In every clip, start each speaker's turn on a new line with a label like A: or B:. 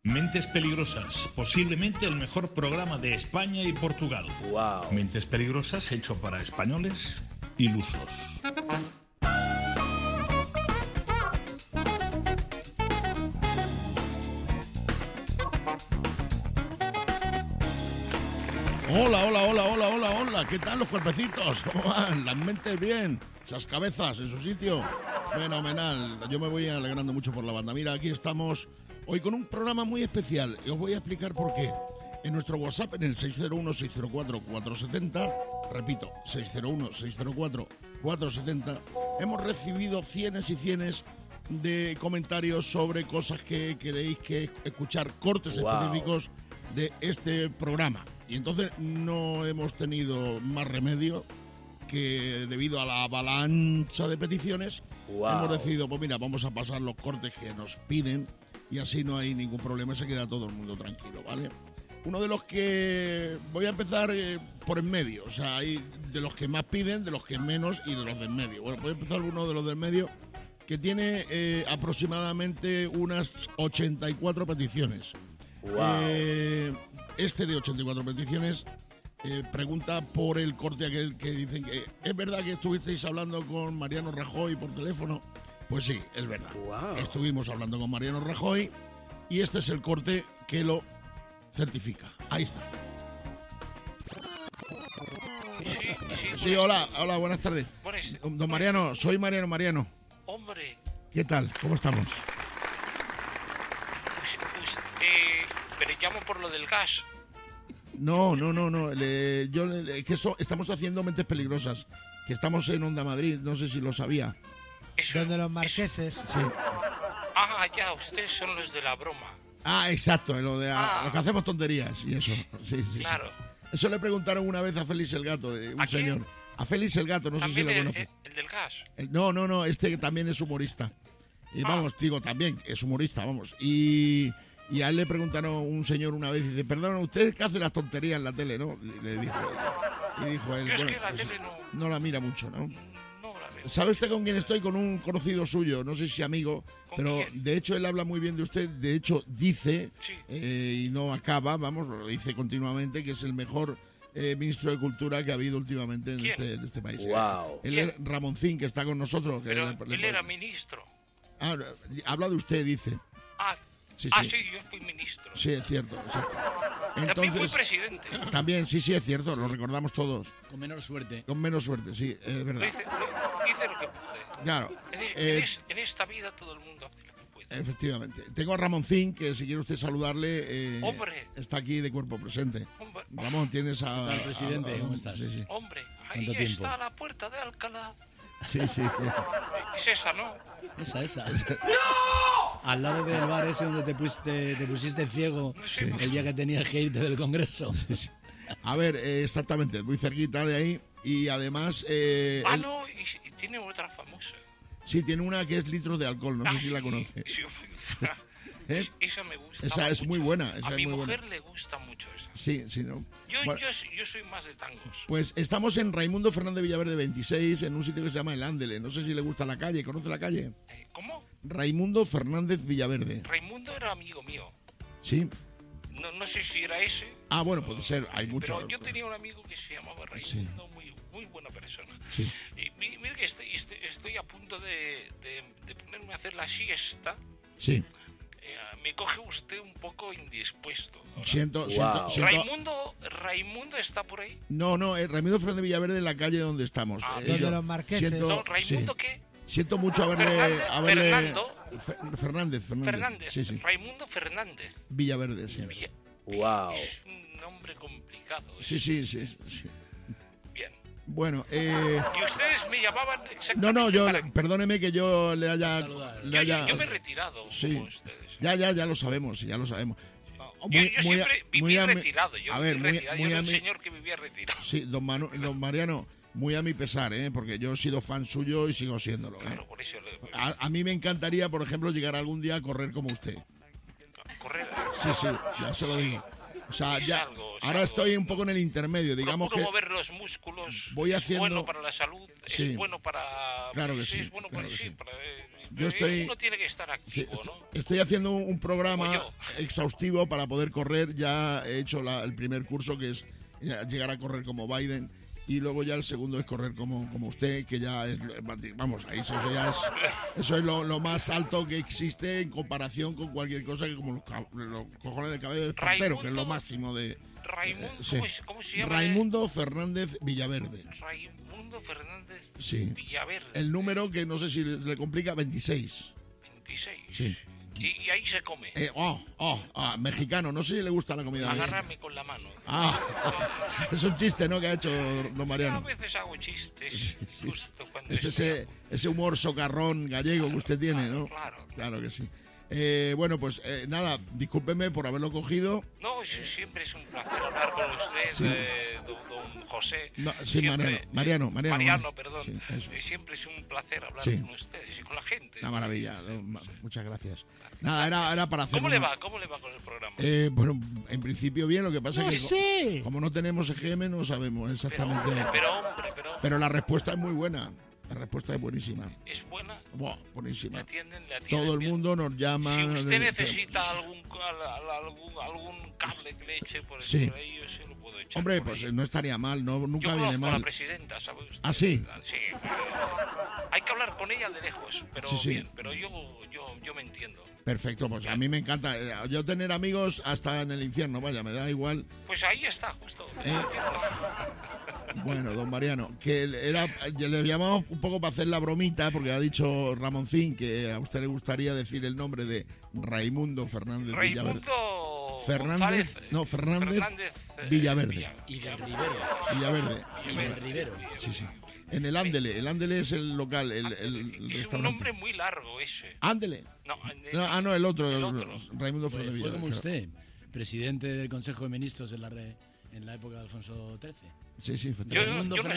A: Mentes Peligrosas, posiblemente el mejor programa de España y Portugal.
B: Wow.
A: Mentes Peligrosas hecho para españoles ilusos.
C: Hola, ¿qué tal los cuerpecitos? ¿Cómo van? ¿Las mentes bien? ¿Esas cabezas en su sitio? Fenomenal, yo me voy alegrando mucho por la banda. Mira, aquí estamos hoy con un programa muy especial y os voy a explicar por qué. En nuestro WhatsApp, en el 601-604-470, repito, 601-604-470, hemos recibido cienes y cienes de comentarios sobre cosas que queréis que escuchar, cortes específicos de este programa. Y entonces no hemos tenido más remedio que, debido a la avalancha de peticiones, hemos decidido, pues mira, vamos a pasar los cortes que nos piden y así no hay ningún problema, se queda todo el mundo tranquilo, ¿vale? Uno de los que... Voy a empezar por en medio, o sea, hay de los que más piden, de los que menos y de los del medio. Bueno, voy a empezar uno de los del medio que tiene aproximadamente unas 84 peticiones. Este de 84 peticiones pregunta por el corte aquel que dicen que ¿es verdad que estuvisteis hablando con Mariano Rajoy por teléfono? Pues sí, es verdad. Estuvimos hablando con Mariano Rajoy y este es el corte que lo certifica. Ahí está. Sí, hola, buenas tardes. Don Mariano, soy Mariano.
D: Hombre.
C: ¿Qué tal? ¿Cómo estamos?
D: Pero llamo por lo del gas.
C: No. Estamos haciendo Mentes Peligrosas, que estamos en Onda Madrid, no sé si lo sabía.
E: Donde los marqueses.
C: Sí.
D: Ah, ya, ustedes son los de la broma.
C: Ah, exacto, lo que hacemos tonterías y eso. Sí.
D: Claro.
C: Eso le preguntaron una vez a Félix el Gato, un señor. A Félix el Gato, no sé si lo conoce.
D: ¿El del gas?
C: No, este también es humorista. Y vamos, digo, también es humorista, vamos. Y a él le preguntaron un señor una vez, y dice, perdón, ¿usted es que hace las tonterías en la tele, no? Le dijo él.
D: Es que la tele
C: no la mira mucho, ¿no?
D: No la veo.
C: ¿Sabe usted con quién estoy? Con un conocido suyo, no sé si amigo, pero
D: quién?
C: De hecho él habla muy bien de usted. De hecho dice,
D: Sí.
C: y no acaba, vamos, lo dice continuamente, que es el mejor ministro de Cultura que ha habido últimamente en este país.
B: Wow.
C: Él es Ramoncín, que está con nosotros.
D: Pero él era ministro.
C: Habla de usted, dice. Sí,
D: yo fui ministro.
C: Sí, es cierto, exacto.
D: También fui presidente.
C: También, sí, es cierto, lo recordamos todos.
E: Con menos suerte.
C: Con menos suerte, sí, es verdad.
D: Hice lo que pude.
C: Claro.
D: En esta vida todo el mundo hace lo que puede.
C: Efectivamente. Tengo a Ramoncín, que si quiere usted saludarle,
D: ¡Hombre!
C: Está aquí de cuerpo presente.
D: Hombre.
C: Ramón, tienes a...
E: ¿Qué tal, presidente? ¿Cómo estás?
C: Sí.
D: Hombre, ahí
E: ¿Cuánto tiempo?
D: está la puerta de Alcalá.
C: Sí.
D: Es esa, ¿no?
E: Esa. Al lado del bar ese donde te pusiste ciego el día que tenías que irte del Congreso.
C: Sí. A ver, exactamente, muy cerquita de ahí. Y además...
D: No, y tiene otra famosa.
C: Sí, tiene una que es litros de alcohol, no sé si la conoce.
D: Sí. Esa me gusta.
C: Esa es muy buena.
D: A mi mujer le gusta mucho esa.
C: Sí, ¿no?
D: Yo soy más de tangos.
C: Pues estamos en Raimundo Fernández Villaverde 26, en un sitio que se llama El Ándele. No sé si le gusta la calle. ¿Conoce la calle?
D: ¿Cómo?
C: Raimundo Fernández Villaverde.
D: Raimundo era amigo mío.
C: Sí.
D: No sé si era ese.
C: Bueno, puede ser. Hay muchos.
D: Pero yo tenía un amigo que se llamaba Raimundo, muy buena persona.
C: Sí.
D: Y mira que estoy a punto de ponerme a hacer la siesta.
C: Sí.
D: Me coge usted un poco indispuesto.
C: Siento.
D: ¿Raimundo está por ahí?
C: No, Raimundo Fernández Villaverde en la calle donde estamos.
E: Donde los marqueses.
D: ¿Raimundo qué?
C: Siento mucho haberle... Fernando. Fernández. Sí.
D: Raimundo Fernández.
C: Villaverde, sí.
B: Wow.
D: Es un nombre complicado.
C: Sí.
D: Bien.
C: Bueno,
D: ¿Y ustedes me llamaban exactamente?
C: Perdóneme que yo le haya...
D: Yo me he retirado,
C: sí.
D: como ustedes.
C: Ya lo sabemos.
D: Yo siempre viví retirado. Yo era un señor que vivía retirado.
C: Sí, don Mariano, muy a mi pesar, porque yo he sido fan suyo y sigo siéndolo.
D: Claro, por eso
C: a mí me encantaría, por ejemplo, llegar algún día a correr como usted.
D: ¿Correr?
C: Sí, ya se lo digo. O sea, ahora
D: algo.
C: Estoy un poco en el intermedio, digamos que...
D: mover los músculos
C: voy haciendo...
D: es bueno para la salud,
C: sí.
D: es bueno para...
C: Claro que sí.
D: Es bueno
C: claro
D: para...
C: que sí.
D: Uno tiene que estar activo, ¿no?
C: Estoy haciendo un programa exhaustivo para poder correr. Ya he hecho el primer curso, que es llegar a correr como Biden. Y luego ya el segundo es correr como usted, que ya es, vamos, ahí eso es lo más alto que existe en comparación con cualquier cosa, que como los cojones de cabello de portero, que es lo máximo de...
D: Raimundo,
C: sí.
D: ¿Cómo se llama?
C: Raimundo Fernández Villaverde.
D: Raimundo Fernández
C: Villaverde. El número, que no sé si le complica, 26.
D: 26.
C: Sí.
D: Y ahí se come.
C: Mexicano, no sé si le gusta la comida.
D: Agárrame con la mano.
C: Es un chiste, ¿no?, que ha hecho don Mariano.
D: A veces hago chistes. Sí. Justo cuando
C: es ese humor socarrón gallego que usted tiene, ¿no? Claro que sí. Bueno, pues nada, discúlpeme por haberlo cogido.
D: No, siempre es un placer hablar con usted, don José.
C: No, sí, siempre, Mariano,
D: perdón. Sí, siempre es un placer hablar con ustedes y con la gente.
C: Una maravilla, muchas gracias. Nada, era para hacer...
D: ¿Cómo le va con el programa?
C: Bueno, en principio bien, lo que pasa es que como no tenemos EGM no sabemos exactamente... Pero la respuesta es muy buena. La respuesta es buenísima.
D: ¿Es buena?
C: Buenísima.
D: ¿Le atienden
C: todo el mundo nos llama.
D: Si usted necesita algún cable que le eche por ahí, yo se lo puedo echar.
C: Hombre, pues no estaría mal, nunca viene mal.
D: Yo a la presidenta, ¿sabe usted?
C: ¿Ah, sí?
D: Sí. Hay que hablar con ella de lejos, pero bien. Pero yo me entiendo.
C: Perfecto, pues a mí me encanta. Yo tener amigos hasta en el infierno, vaya, me da igual.
D: Pues ahí está, justo.
C: Bueno, don Mariano, que le llamamos un poco para hacer la bromita, porque ha dicho Ramoncín que a usted le gustaría decir el nombre de Raimundo Fernández Villaverde. Fernández Villaverde.
E: Y del Rivero.
C: Villaverde. Sí. En el Ándele. El Ándele es el local, el
D: es
C: restaurante.
D: Un nombre muy largo ese.
C: Ándele. No, el otro. Raimundo Fernández Villaverde.
E: Fue como usted, presidente del Consejo de Ministros en la época de Alfonso XIII.
C: Sí,
D: yo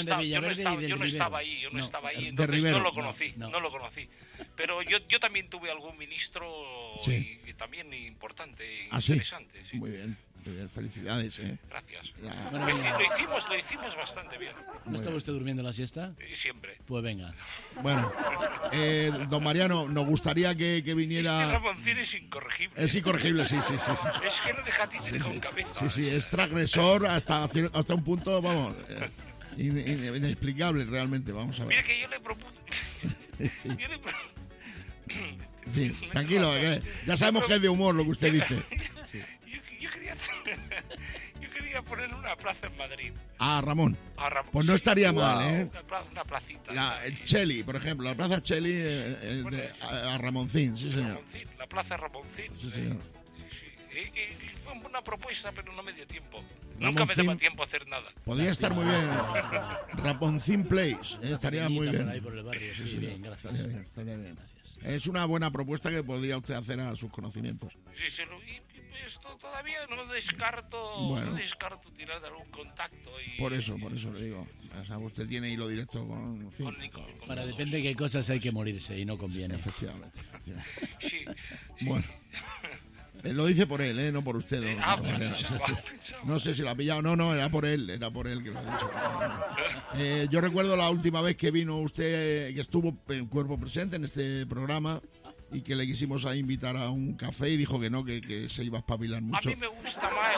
D: no estaba ahí, entonces no lo conocí. Pero yo también tuve algún ministro y también importante, interesante. Sí.
C: Muy bien, felicidades.
D: Gracias.
E: Bueno,
D: lo hicimos bastante bien.
E: ¿No estaba usted durmiendo la siesta?
D: Siempre.
E: Pues venga.
C: Bueno, don Mariano, nos gustaría que viniera...
D: Este Ramoncín es incorregible.
C: Es incorregible, sí.
D: Es que no deja títere con cabeza.
C: Sí, es transgresor hasta un punto, vamos, inexplicable realmente, vamos a ver.
D: Mira que yo le propuse...
C: Sí, tranquilo, ya sabemos que es de humor lo que usted dice.
D: Yo quería poner una plaza en Madrid.
C: Ramón. Pues no estaría mal, ¿eh?
D: Una placita.
C: El Cheli, por ejemplo, la plaza Cheli a Ramoncín, sí, señor.
D: La plaza Ramoncín.
C: Sí, señor.
D: Fue una propuesta, pero no me dio tiempo. Nunca me daba tiempo a hacer nada.
C: Podría estar muy bien. Ramoncín Place, estaría muy bien.
E: Por ahí por el barrio, sí, bien, gracias.
C: Estaría bien. Es una buena propuesta que podría usted hacer a sus conocimientos.
D: Sí, esto todavía no descarto tirar de algún contacto.
C: Por eso le digo. O sea, usted tiene hilo directo con
E: depende de qué cosas hay que morirse y no conviene.
C: Efectivamente.
D: Sí.
C: Bueno. Lo dice por él, no por usted. No sé si lo ha pillado. No, era por él que lo ha dicho. Yo recuerdo la última vez que vino usted, que estuvo en cuerpo presente en este programa y que le quisimos invitar a un café y dijo que no, que se iba a espabilar mucho.
D: A mí me gusta más...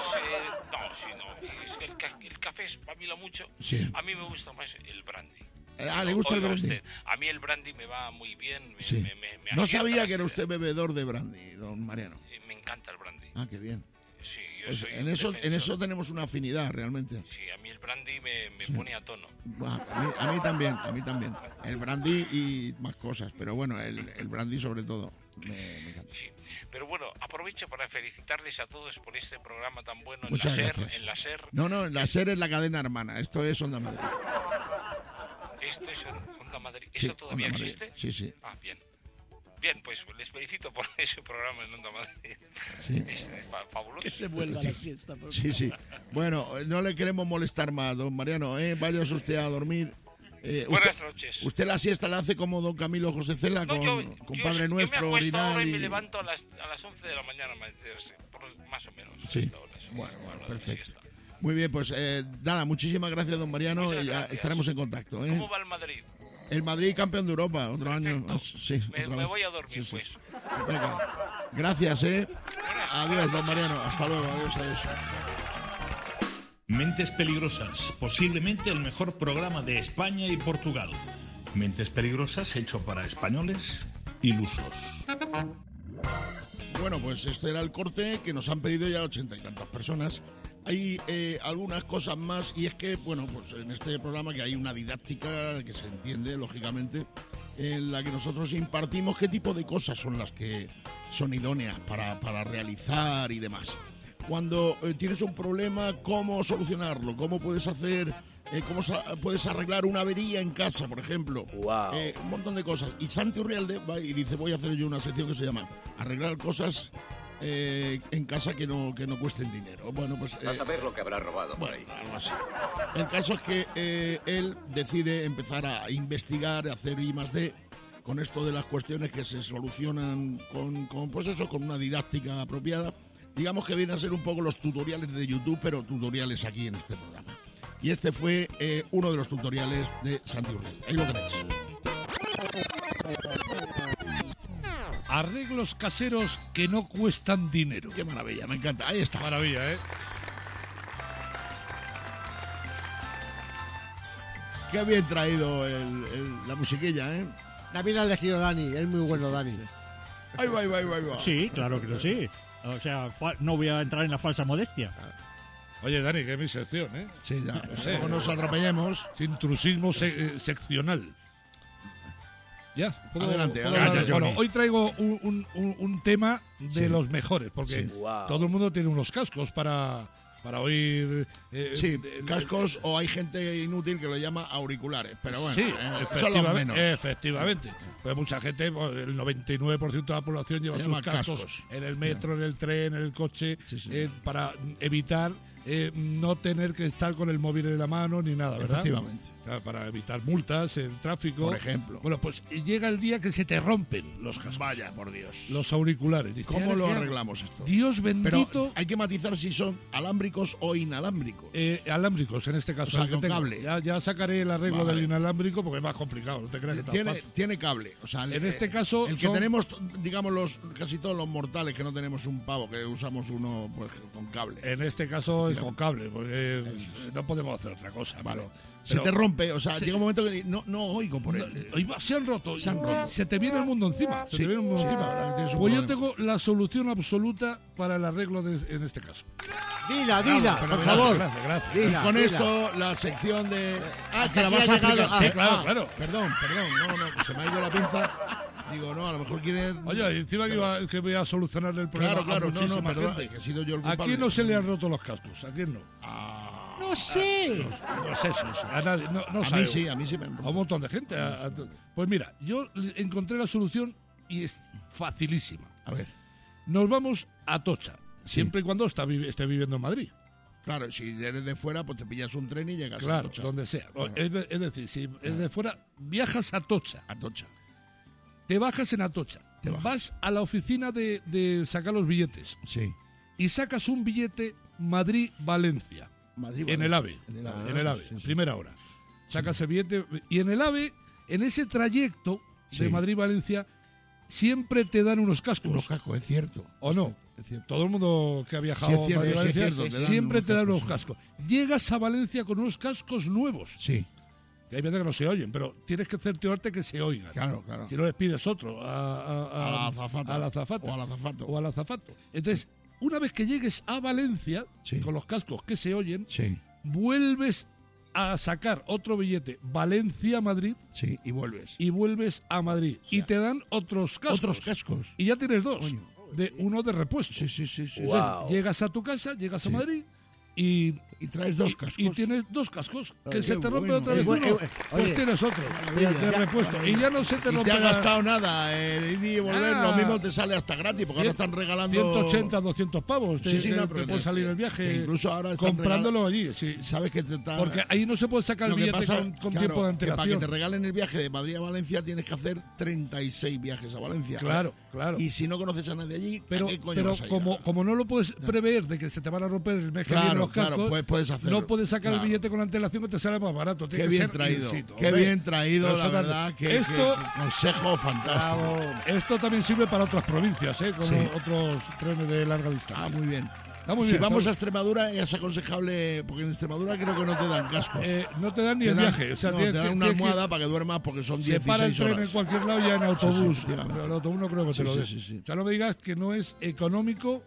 D: es que el café espabila mucho.
C: Sí.
D: A mí me gusta más el brandy.
C: ¿Le gusta el brandy?
D: A mí el brandy me va muy bien.
C: Sí. No sabía que era usted bebedor de brandy, don Mariano.
D: Me encanta el brandy.
C: Qué bien.
D: Sí,
C: pues en eso tenemos una afinidad realmente.
D: Sí, a mí el brandy me pone a tono.
C: A mí también. El brandy y más cosas, pero bueno, el brandy sobre todo. Me encanta.
D: Sí, pero bueno, aprovecho para felicitarles a todos por este programa tan bueno.
C: Muchas gracias.
D: En la SER.
C: No, en la SER es la cadena hermana. Esto es Onda Madrid.
D: Esto es Onda Madrid. ¿Eso todavía existe?
C: Sí.
D: Bien, pues les felicito por ese programa en Onda Madrid.
C: Sí.
D: Es fabuloso.
E: Que se vuelva la siesta.
C: Sí. Bueno, no le queremos molestar más, don Mariano. Vaya usted a dormir.
D: Buenas noches.
C: ¿Usted la siesta la hace como don Camilo José Cela con Padre Nuestro?
D: Yo me acuesto ahora y me levanto a las 11 de la mañana, más o menos.
C: Sí. Bueno, perfecto. Muy bien, pues nada, muchísimas gracias, don Mariano. Y ya estaremos en contacto.
D: ¿Cómo va el Madrid?
C: El Madrid campeón de Europa, otro año. Sí,
D: me voy a dormir, pues.
C: Venga. Gracias, Adiós, don Mariano. Hasta luego, adiós.
A: Mentes Peligrosas, posiblemente el mejor programa de España y Portugal. Mentes Peligrosas hecho para españoles ilusos.
C: Bueno, pues este era el corte que nos han pedido ya 80 y tantas personas. Hay algunas cosas más, y es que, bueno, pues en este programa que hay una didáctica que se entiende, lógicamente, en la que nosotros impartimos qué tipo de cosas son las que son idóneas para realizar y demás. Cuando tienes un problema, ¿cómo solucionarlo? ¿Cómo puedes hacer, cómo puedes arreglar una avería en casa, por ejemplo?
B: Wow.
C: Un montón de cosas. Y Santi Urrialde va y dice, voy a hacer yo una sección que se llama Arreglar cosas en casa que no cuesten dinero. Bueno, pues
B: a saber lo que habrá robado por ahí.
C: Algo así. El caso es que él decide empezar a investigar, a hacer I+D con esto de las cuestiones que se solucionan con una didáctica apropiada. Digamos que viene a ser un poco los tutoriales de YouTube, pero tutoriales aquí en este programa. Y este fue uno de los tutoriales de Santi Urrialde. Ahí lo tenéis.
F: Arreglos caseros que no cuestan dinero.
C: Qué maravilla, me encanta. Ahí está.
F: Maravilla,
C: Qué bien traído la musiquilla,
G: David ha elegido Dani, es muy bueno, Dani.
C: Sí. Ahí va.
H: Sí, claro que sí. O sea, no voy a entrar en la falsa modestia.
F: Oye, Dani, que es mi sección,
C: Sí, ya. No nos atropellemos.
F: Intrusismo seccional. Ya,
C: adelante.
F: Bueno, hoy traigo un tema de los mejores, porque todo el mundo tiene unos cascos para oír.
C: Cascos, o hay gente inútil que lo llama auriculares, pero bueno,
F: sí,
C: son los menos.
F: Efectivamente. Pues mucha gente, el 99% de la población lleva sus cascos en el metro, en el tren, en el coche, para evitar no tener que estar con el móvil en la mano ni nada, ¿verdad?
C: Efectivamente.
F: Para evitar multas en tráfico.
C: Por ejemplo.
F: Bueno, pues llega el día que se te rompen los cascos.
C: Vaya, por Dios.
F: Los auriculares. Dice,
C: ¿cómo lo arreglamos esto?
F: Dios bendito.
C: Pero hay que matizar si son alámbricos o inalámbricos.
F: Alámbricos, en este caso.
C: O sea, con cable.
F: Ya sacaré el arreglo del inalámbrico porque es más complicado. No te creas que
C: tiene cable. O sea,
F: en este caso.
C: El que tenemos, digamos, casi todos los mortales que no tenemos un pavo, que usamos uno pues con cable.
F: En este caso es con cable, porque no podemos hacer otra cosa.
C: Vale. Se te rompe, o sea, llega un momento que no oigo por él.
F: Se han roto. Se te viene el mundo encima.
C: Pues
F: yo tengo la solución absoluta para el arreglo en este caso.
G: Dila, por favor.
F: Gracias.
C: Y con esto, la sección de... que la vas a aplicar.
F: Sí, claro.
C: Perdón, no, se me ha ido la pinza. Digo, no, a lo mejor quieren...
F: Oye, encima que voy a solucionar el problema.
C: Claro, no, perdón, que he sido yo el culpable.
F: ¿A quién no se le han roto los cascos? ¿A quién no?
H: No sé.
F: No sé eso. A nadie. No
C: a mí sí me han roto.
F: A un montón de gente. Pues mira, yo encontré la solución y es facilísima.
C: A ver.
F: Nos vamos a Atocha, siempre y cuando esté viviendo en Madrid.
C: Claro, si eres de fuera, pues te pillas un tren y llegas
F: a
C: Atocha.
F: Donde sea. Claro. Es decir, si eres de fuera, viajas a Atocha. Te bajas en Atocha. Vas a la oficina de sacar los billetes.
C: Sí.
F: Y sacas un billete Madrid-Valencia. En el AVE. Primera hora. Sacas el billete y en el AVE, en ese trayecto de Madrid-Valencia, siempre te dan unos cascos.
C: Unos cascos, es cierto.
F: ¿O no?
C: Es cierto.
F: Todo el mundo que ha viajado a Madrid-Valencia siempre te dan unos cascos. Llegas a Valencia con unos cascos nuevos.
C: Sí.
F: Que hay veces que no se oyen, pero tienes que cerciorarte que se oigan.
C: Claro.
F: Si no les pides otro a la azafata. O al azafato. Entonces, una vez que llegues a Valencia, con los cascos que se oyen, vuelves a sacar otro billete Valencia-Madrid.
C: Sí, y vuelves.
F: Y vuelves a Madrid. O sea, y te dan otros cascos. Y ya tienes dos. Coño. Uno de repuesto.
C: Sí.
F: Wow. Entonces, llegas a tu casa, llegas a Madrid y
C: traes dos cascos.
F: Y tienes dos cascos. Que se te rompe otra vez uno, pues tienes otro de repuesto. Y ya no se te rompe.
C: No te ha gastado nada ir y volver. Lo mismo te sale hasta gratis, porque ahora están regalando
F: 180, 200 pavos. Te puede salir el viaje.
C: Incluso ahora
F: comprándolo allí.
C: Sabes que
F: porque ahí no se puede sacar el billete con tiempo de antelación.
C: Para que te regalen el viaje de Madrid a Valencia tienes que hacer 36 viajes a Valencia.
F: Claro.
C: Y si no conoces a nadie allí,
F: pero
C: ¿qué coño vas a ir?
F: como no lo puedes prever de que se te van a romper el mes que viene los los cascos,
C: claro, puedes hacerlo.
F: No puedes sacar el billete con antelación que te sale más barato.
C: Qué bien traído, bien traído, la verdad. Que consejo fantástico.
F: Esto también sirve para otras provincias, con otros trenes de larga distancia.
C: Muy bien. Si vamos a Extremadura es aconsejable, porque en Extremadura creo que no te dan cascos.
F: No te dan ni el viaje. O sea,
C: te dan una almohada para que duermas porque son 16 horas. Se para el tren
F: en cualquier lado ya en autobús. Pero el autobús no creo que te lo dé. O sea, no me digas que no es económico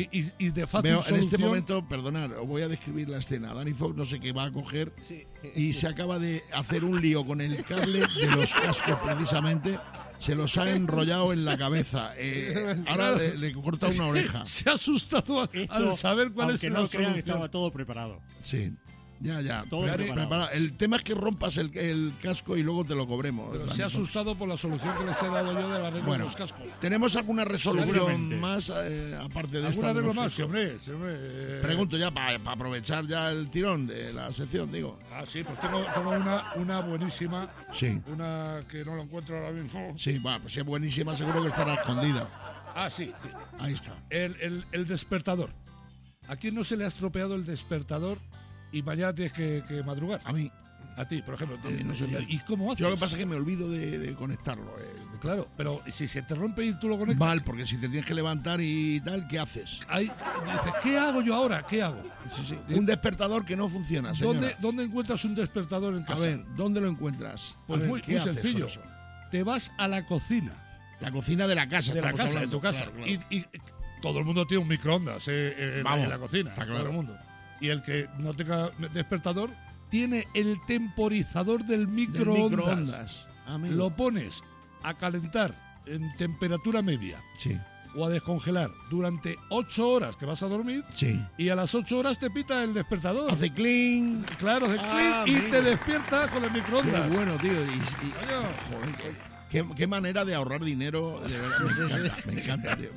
F: y de fácil solución.
C: En este momento, perdonad, os voy a describir la escena. Danny Fox no sé qué va a coger y se acaba de hacer un lío con el cable de los cascos precisamente. Se los ha enrollado en la cabeza. Ahora le corta una oreja.
F: Se ha asustado al saber cuál es la solución.
H: Aunque no crean, estaba todo preparado.
C: Sí. Ya.
H: Todo preparado.
C: El tema es que rompas el casco y luego te lo cobremos.
F: Pero se ha asustado por la solución que les he dado yo del arreglo de los cascos.
C: ¿Tenemos alguna resolución más aparte de esta?
F: ¿Algún arreglo más? Sí, hombre.
C: Pregunto ya para aprovechar ya el tirón de la sección, digo.
F: Sí, pues tengo una buenísima.
C: Sí.
F: Una que no lo encuentro ahora mismo.
C: Sí, pues si es buenísima seguro que estará escondida.
F: Sí.
C: Ahí está.
F: El despertador. ¿A quién no se le ha estropeado el despertador y mañana tienes que madrugar?
C: A mí.
F: A ti, por ejemplo.
C: A mí no sé.
F: ¿Y cómo haces?
C: Yo lo que pasa es que me olvido de conectarlo.
F: Claro, pero si se te rompe y tú lo conectas.
C: Mal, porque si te tienes que levantar y tal, ¿qué haces?
F: Dices, ¿qué hago yo ahora? ¿Qué hago?
C: Sí. Un despertador que no funciona, señora.
F: ¿Dónde encuentras un despertador en casa?
C: A ver, ¿dónde lo encuentras?
F: Pues muy sencillo. Te vas a la cocina.
C: La cocina de la casa.
F: De la casa, de tu casa. Claro. Y todo el mundo tiene un microondas en la cocina.
C: Está claro.
F: Todo el mundo. Y el que no tenga despertador tiene el temporizador del microondas. Lo pones a calentar en temperatura media.
C: Sí.
F: O a descongelar durante 8 horas que vas a dormir.
C: Sí.
F: Y a las 8 horas te pita el despertador.
C: Hace clean.
F: Claro, hace clean y te despierta con el microondas.
C: Qué bueno, tío. Qué manera de ahorrar dinero. De verdad, me encanta, tío.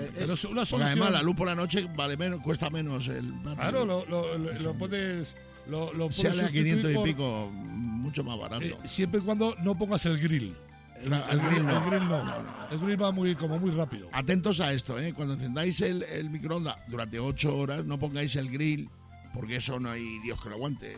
C: Porque además la luz por la noche vale menos, cuesta menos el battery.
F: Claro, lo puedes.
C: Sale a 500 y pico, mucho más barato.
F: Siempre y cuando no pongas el grill.
C: El grill no.
F: El grill va muy rápido.
C: Atentos a esto, cuando encendáis el microondas durante 8 horas, no pongáis el grill, porque eso no hay Dios que lo aguante.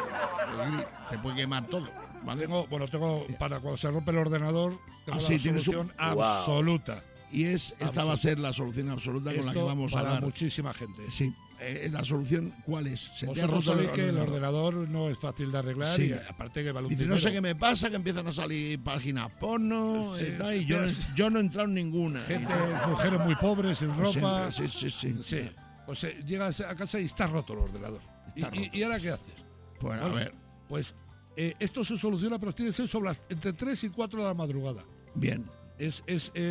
C: El grill te puede quemar todo. ¿Vale?
F: Tengo para cuando se rompe el ordenador, tengo la solución absoluta.
C: Y esta va a ser la solución absoluta con la que vamos a dar.
F: Para muchísima gente.
C: Sí. ¿La solución cuál es?
F: Vosotros sabéis que el ordenador no es fácil de arreglar y aparte que vale un
C: dice,
F: dinero.
C: no sé qué me pasa, que empiezan a salir páginas porno y tal, y yo no he entrado en ninguna.
F: Mujeres muy pobres, sin ropa.
C: Sí.
F: Pues llegas a casa y está roto el ordenador. ¿Y ahora qué haces?
C: Bueno, a ver.
F: Pues esto se soluciona, pero tiene que ser sobre entre 3 y 4 de la madrugada.
C: Bien.
F: Es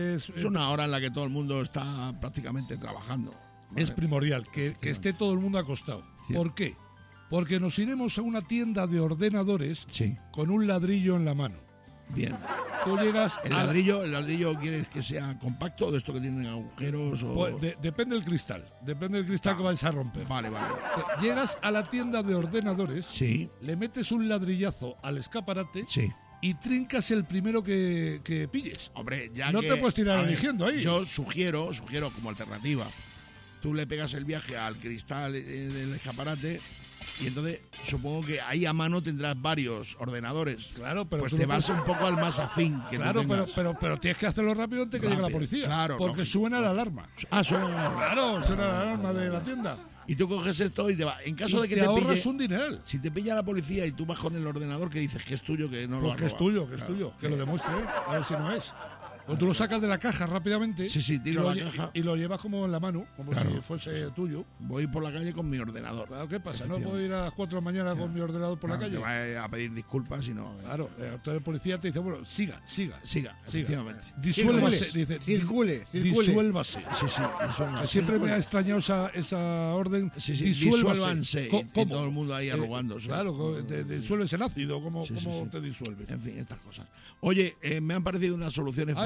C: una hora en la que todo el mundo está prácticamente trabajando.
F: Es primordial que esté todo el mundo acostado. Sí. ¿Por qué? Porque nos iremos a una tienda de ordenadores con un ladrillo en la mano.
C: Bien.
F: Tú llegas
C: ¿El ladrillo quieres que sea compacto o de esto que tienen agujeros?
F: Pues depende del cristal. Depende del cristal que vais a romper.
C: Vale.
F: Llegas a la tienda de ordenadores, le metes un ladrillazo al escaparate y trincas el primero que pilles.
C: Hombre, ya
F: no te puedes tirar eligiendo ahí.
C: Yo sugiero como alternativa. Tú le pegas el viaje al cristal del escaparate y entonces supongo que ahí a mano tendrás varios ordenadores.
F: Claro, pero
C: pues te vas un poco al más afín que
F: claro,
C: tú tengas.
F: pero tienes que hacerlo rápido antes que llegue la policía.
C: Claro,
F: porque suena la alarma.
C: Suena la alarma.
F: Claro, suena la alarma de la tienda.
C: Y tú coges esto y te vas. En caso de que
F: te ahorras
C: pille,
F: un dineral.
C: Si te pilla la policía y tú vas con el ordenador que dices que es tuyo, que no lo has robado.
F: Que es tuyo, que lo demuestre, a ver si no es. O tú lo sacas de la caja rápidamente
C: tiro la caja
F: y lo llevas como en la mano, como si fuese tuyo.
C: Voy por la calle con mi ordenador.
F: Claro, ¿qué pasa? No puedo ir a las 4 de la mañana con mi ordenador por la calle.
C: Te vas a pedir disculpas y no.
F: Claro, entonces el policía te dice, bueno, siga.
C: Efectivamente.
F: Disuélvase. Dice,
G: circule.
F: Disuélvase.
C: Disuélvase.
F: Siempre me ha extrañado esa orden.
C: Disuélvanse. Y todo el mundo ahí arrugándose.
F: Claro, disuelves el ácido, ¿cómo te disuelves?
C: En fin, estas cosas. Oye, me han parecido unas soluciones fantásticas.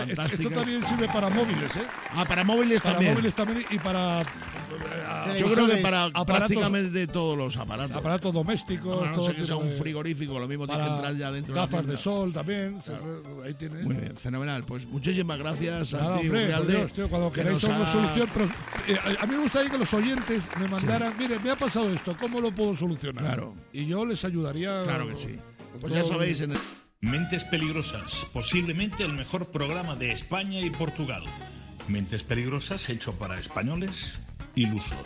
C: fantásticas.
F: Esto también sirve para móviles, ¿eh?
C: Para móviles también.
F: Para móviles también y para...
C: yo creo que para prácticamente todos los aparatos.
F: Aparatos domésticos.
C: No sé que sea un frigorífico, lo mismo tiene que entrar ya dentro de la
F: gafas de sol también. Claro. Ahí tienes.
C: Muy bien, fenomenal. Pues muchísimas gracias a ti,
F: hombre,
C: Realde.
F: Dios, tío, cuando queráis una solución. Pero, a mí me gustaría que los oyentes me mandaran, mire, me ha pasado esto, ¿cómo lo puedo solucionar?
C: Claro.
F: Y yo les ayudaría.
C: Claro que sí. Pues ya sabéis,
A: Mentes Peligrosas, posiblemente el mejor programa de España y Portugal. Mentes Peligrosas hecho para españoles ilusos.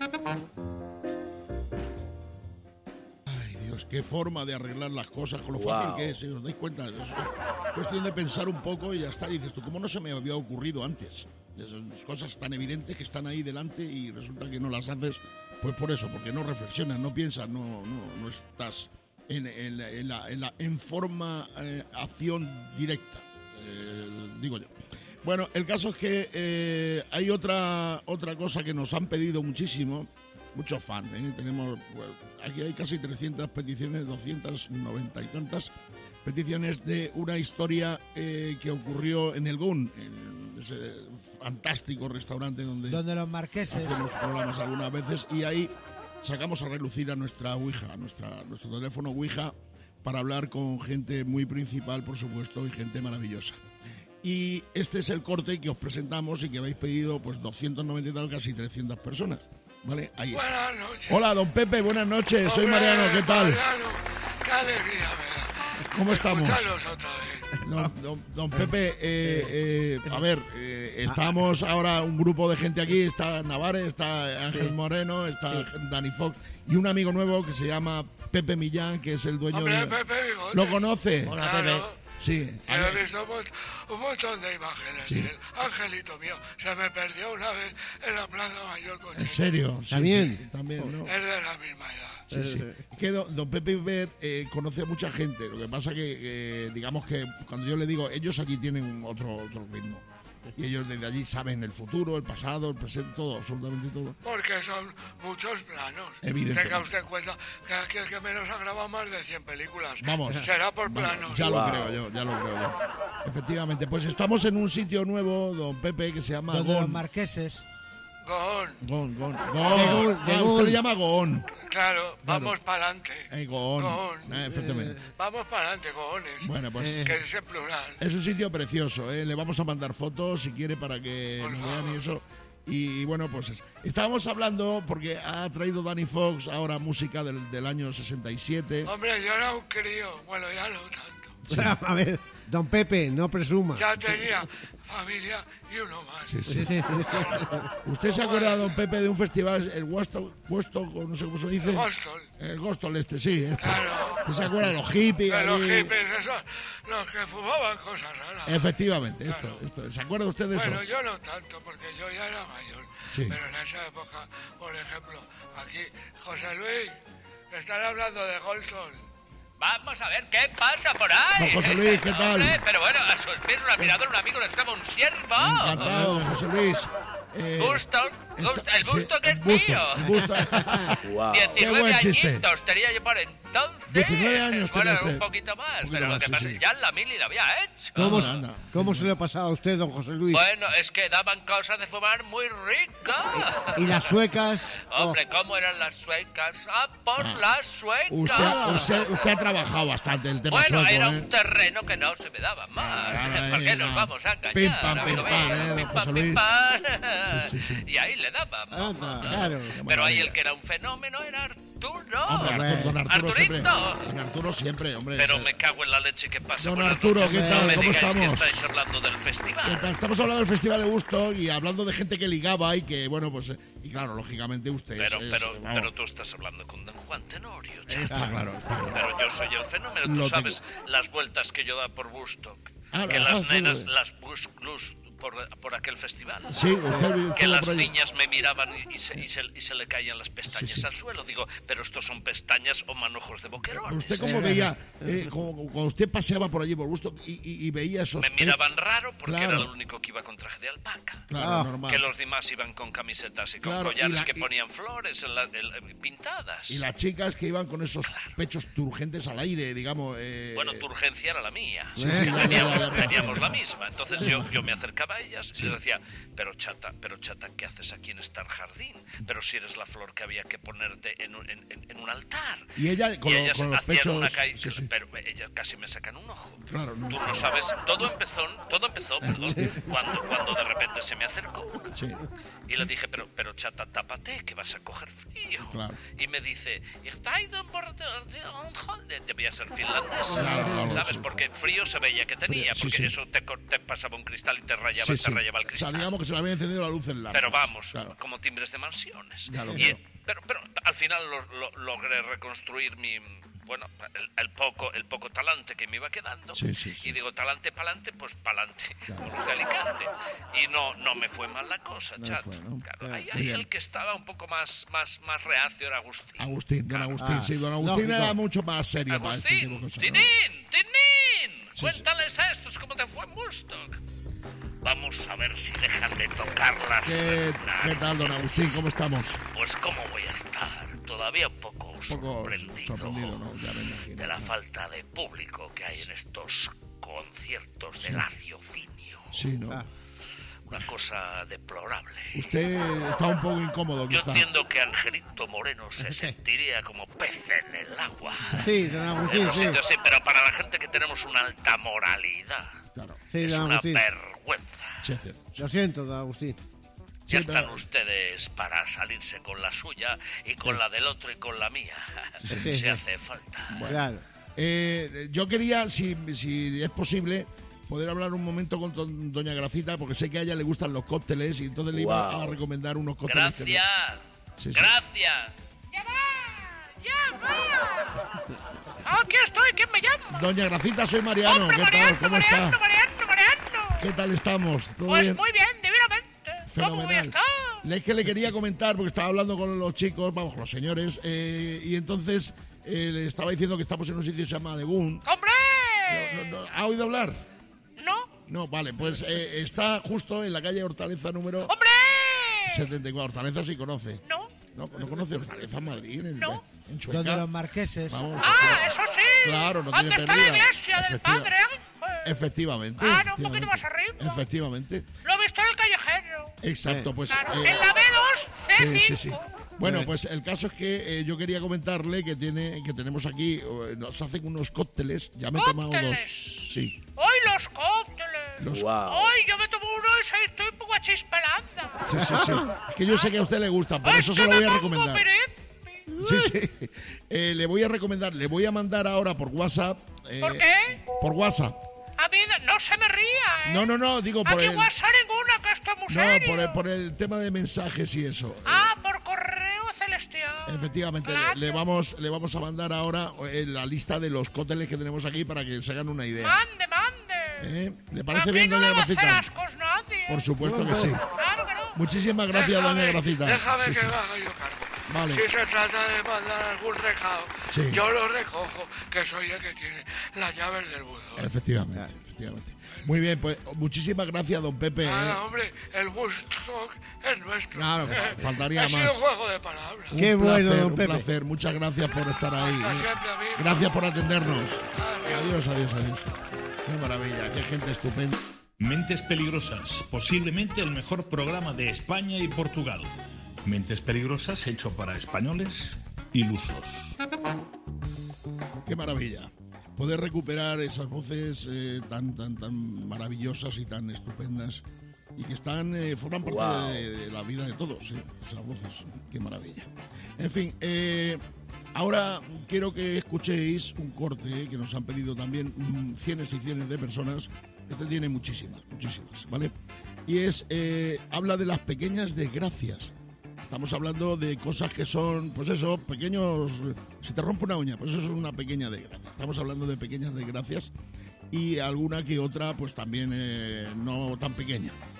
C: Ay, Dios, qué forma de arreglar las cosas, con lo fácil que es, si os dais cuenta. Es cuestión de pensar un poco y ya está. Y dices tú, ¿cómo no se me había ocurrido antes? Son cosas tan evidentes que están ahí delante y resulta que no las haces, pues por eso, porque no reflexionas, no piensas, no estás en forma acción directa, digo yo. Bueno, el caso es que hay otra cosa que nos han pedido muchísimo, muchos fans, tenemos, aquí hay casi 300 peticiones, 290 y tantas peticiones de una historia que ocurrió en el GUN, en ese fantástico restaurante donde
G: los marqueses
C: hacemos programas algunas veces, y ahí sacamos a relucir a nuestra Ouija, nuestro teléfono Ouija, para hablar con gente muy principal, por supuesto, y gente maravillosa. Y este es el corte que os presentamos y que habéis pedido pues 290 y tal, casi 300 personas. ¿Vale? Ahí está.
I: Buenas noches.
C: Hola, don Pepe, buenas noches.
I: Hombre,
C: soy Mariano, ¿qué tal?
I: Mariano, qué alegría me da.
C: ¿Cómo estamos?
I: Escucharlos otra vez.
C: Don Pepe, a ver, estamos ahora un grupo de gente aquí, está Navares, está Ángel Moreno, está Dani Fox y un amigo nuevo que se llama Pepe Millán, que es el dueño de...
I: Pepe Bigote.
C: ¿Lo conoce?
I: Hola, Pepe.
C: Sí.
I: He visto un montón de imágenes. Sí. Angelito mío, se me perdió una vez en la Plaza Mayor.
C: ¿En serio?
G: Sí, ¿también?
C: Sí, también, ¿no?
I: Es de la misma edad.
C: Sí. Es que don Pepe Iber conoce a mucha gente. Lo que pasa que, digamos que cuando yo le digo, ellos aquí tienen otro ritmo. Y ellos desde allí saben el futuro, el pasado, el presente, todo, absolutamente todo.
I: Porque son muchos planos.
C: Evidentemente.
I: Tenga usted en cuenta que aquí el que menos ha grabado más de 100 películas.
C: Vamos.
I: Será por planos.
C: Ya lo creo yo. Efectivamente. Pues estamos en un sitio nuevo, don Pepe, que se llama
G: Los marqueses.
I: Goón.
C: Usted le llama Goón.
I: Claro, vamos para adelante.
C: Goón. Efectivamente.
I: Vamos para adelante, Goones.
C: Bueno, pues...
I: que es en plural.
C: Es un sitio precioso, ¿eh? Le vamos a mandar fotos si quiere para que nos vean y eso. Y bueno, pues estábamos hablando porque ha traído Dani Fox ahora música del año 67.
I: Hombre, yo era un crío. Bueno, ya no tanto.
G: Sí. A ver, don Pepe, no presuma.
I: Ya tenía familia y uno más.
C: Sí. ¿Usted se acuerda, don Pepe, de un festival, el Woodstock, no sé cómo se dice? El Gostol sí.
I: Claro.
C: ¿Usted se acuerda de los hippies?
I: De los hippies, esos, los que fumaban cosas raras.
C: Efectivamente,
I: claro.
C: esto. ¿Se acuerda usted de eso?
I: Bueno, yo no tanto, porque yo ya era mayor.
C: Sí.
I: Pero en esa época, por ejemplo, aquí, José Luis, están hablando de Golson.
J: Vamos a ver qué pasa por ahí.
C: Don José Luis, ¿qué tal?
J: Hombre, pero bueno, a sus pies un admirador, un amigo, le esclama un siervo.
C: Encantado, don José Luis.
J: Gusto, el gusto que es mío.
C: El gusto.
J: Wow. 19 añitos tenía yo por entonces.
C: 19 años
J: bueno,
C: tenía usted.
J: Un poquito más, pero lo que pasa es que ya la mili la había hecho.
G: ¿Cómo se le pasaba a usted, don José Luis?
J: Bueno, es que daban cosas de fumar muy ricas.
G: ¿Y las suecas?
J: Hombre, ¿cómo eran las suecas? Por las suecas.
C: Usted ha trabajado bastante el tema
J: sueco.
C: Bueno,
J: era un terreno que no se me daba más. ¿Por qué nos vamos a engañar?
C: Pim, pam,
J: José Luis.
C: Sí.
J: Y ahí le daba.
G: Claro.
J: Pero ahí el que era un fenómeno era Arturo.
C: Hombre, don Arturo siempre. Don Arturo siempre, hombre.
J: Pero me cago en la leche que pasa.
C: Don Arturo, ¿qué tal? ¿Cómo estamos?
J: Que estáis hablando del festival.
C: Estamos hablando del Festival de Woodstock y hablando de gente que ligaba y que, bueno, pues... Y claro, lógicamente usted
J: pero tú estás hablando con don Juan Tenorio, chaval.
C: Está claro.
J: Pero yo soy el fenómeno. Tú sabes las vueltas que yo da por Woodstock. Que las nenas, las por aquel festival.
C: Sí, usted
J: que las niñas me miraban y se le caían las pestañas al suelo. Digo, pero estos son pestañas o manojos de boquerones.
C: ¿Usted cómo veía, cuando usted paseaba por allí por Woodstock y veía esos...
J: Me miraban raro porque era el único que iba con traje de alpaca.
C: Claro, normal.
J: Que los demás iban con camisetas y con collares que ponían flores pintadas.
C: Y las chicas que iban con esos pechos turgentes al aire, digamos...
J: Bueno, tu urgencia era la mía.
C: Sí,
J: teníamos la misma. Entonces yo me acercaba a ellas y les decía, pero chata, ¿qué haces aquí en este jardín? Pero si eres la flor que había que ponerte en un altar.
C: Y ella con los pechos...
J: Pero ellas casi me sacan un ojo.
C: Claro.
J: Tú no sabes, todo empezó, cuando de repente se me acercó una. Sí. Y le dije, pero chata, tápate, que vas a coger frío.
C: Claro.
J: Y me dice, debía ser finlandés, ¿sabes? Porque frío se veía que tenía, porque eso te pasaba un cristal y te rayaba el cristal.
C: O sea, digamos que se le había encendido la luz en la...
J: Pero vamos, como timbres de mansiones.
C: Claro.
J: Pero al final logré reconstruir el poco talante que me iba quedando. Y digo, talante pa'lante, pues pa'lante, como los de Alicante. Y no me fue mal la cosa, chato. Claro, ahí el que estaba un poco más reacio era Agustín.
C: Don Agustín, sí, don Agustín era mucho más serio.
J: Agustín, Tinín, cuéntales a estos cómo te fue en Woodstock. Vamos a ver si dejan de tocarlas.
C: ¿Qué tal, don Agustín? ¿Cómo estamos?
J: Pues cómo voy a estar, todavía un poco sorprendido,
C: ¿no? Ya me imagino,
J: de la falta de público que hay en estos conciertos de latrocinio.
C: Sí, ¿no?
J: Una cosa deplorable.
C: Usted está un poco incómodo,
J: quizá. Yo entiendo que Angelito Moreno se sentiría como pez en el agua.
G: Sí, don Agustín,
J: sí, pero para la gente que tenemos una alta moralidad, es una vergüenza.
C: Sí,
G: lo siento, don Agustín.
J: Ya están ustedes para salirse con la suya y con la del otro y con la mía. Si hace falta.
C: Bueno, claro. Yo quería, si es posible, poder hablar un momento con doña Gracita, porque sé que a ella le gustan los cócteles y entonces le iba a recomendar unos cócteles.
J: Gracias. Gracias.
K: ¡Ya va! Aquí estoy, ¿quién me llama?
C: Doña Gracita, soy Mariano.
K: ¡Hombre,
C: ¿Qué
K: Mariano,
C: tal? ¿Cómo
K: Mariano,
C: está?
K: Mariano!
C: ¿Qué tal estamos? ¿Todo
K: pues
C: bien?
K: Muy bien, divinamente.
C: Fenomenal.
K: ¿Cómo voy a estar?
C: Es que le quería comentar, porque estaba hablando con los chicos, vamos, con los señores, y entonces le estaba diciendo que estamos en un sitio que se llama The Gun.
K: ¡Hombre!
C: ¿Ha oído hablar?
K: No,
C: vale, pues está justo en la calle Hortaleza número...
K: ¡Hombre!
C: 74. Hortaleza sí conoce. ¿No conoce Hortaleza en Madrid? En Chueca.
G: Donde los marqueses.
C: Vamos,
K: eso sí.
C: Claro, no tiene
K: ¿Dónde está la iglesia del Padre Ángel?
C: Efectivamente.
K: Un poquito más arriba.
C: Efectivamente.
K: Lo he visto en el callejero.
C: Exacto, pues...
K: Claro, en la B2, C5.
C: Sí. Bueno, pues el caso es que yo quería comentarle que tenemos aquí, nos hacen unos cócteles, ya me he tomado 2. Sí.
K: ¡Ay, los cócteles! ¡Ay, yo me tomo uno y estoy un poco achispelanda!
C: Sí. Es que yo sé que a usted le gusta, por eso se lo voy a recomendar. Sí. Le voy a recomendar, le voy a mandar ahora por WhatsApp.
K: ¿Por qué?
C: Por WhatsApp.
K: A mí no se me ría, ¿eh?
C: No, digo por
K: el... Aquí WhatsApp ninguna, que esto es muy serio.
C: No, por el tema de mensajes y eso.
K: Por correo celestial.
C: Efectivamente, claro. le vamos a mandar ahora la lista de los cócteles que tenemos aquí para que se hagan una idea.
K: Mande.
C: ¿Le parece
K: aquí
C: bien, doña Gracita?
K: No ascos nadie.
C: Por supuesto que sí.
K: Claro que no.
C: Muchísimas gracias, doña Gracita.
I: Déjame que me haga yo cargo.
C: Vale.
I: Si se trata de mandar algún recado, yo lo recojo, que soy el que tiene las llaves del buzón.
C: Efectivamente. Muy bien, pues muchísimas gracias, don Pepe.
I: Hombre, el Woodstock es nuestro.
C: Claro, faltaría más.
I: Ha sido un juego de palabras.
G: Qué bueno, don Pepe.
C: Un placer, muchas gracias por estar ahí.
I: Siempre,
C: gracias por atendernos. Adiós. Qué maravilla, qué gente estupenda.
A: Mentes Peligrosas, posiblemente el mejor programa de España y Portugal. Mentes Peligrosas hecho para españoles ilusos.
C: Qué maravilla. Poder recuperar esas voces tan maravillosas y tan estupendas y que forman parte de la vida de todos, esas voces. Qué maravilla. En fin, ahora quiero que escuchéis un corte que nos han pedido también cientos y cientos de personas. Este tiene muchísimas, ¿vale? Y habla de las pequeñas desgracias. Estamos hablando de cosas que son, pues eso, pequeños... Si te rompe una uña, pues eso es una pequeña desgracia. Estamos hablando de pequeñas desgracias y alguna que otra, pues también no tan pequeña.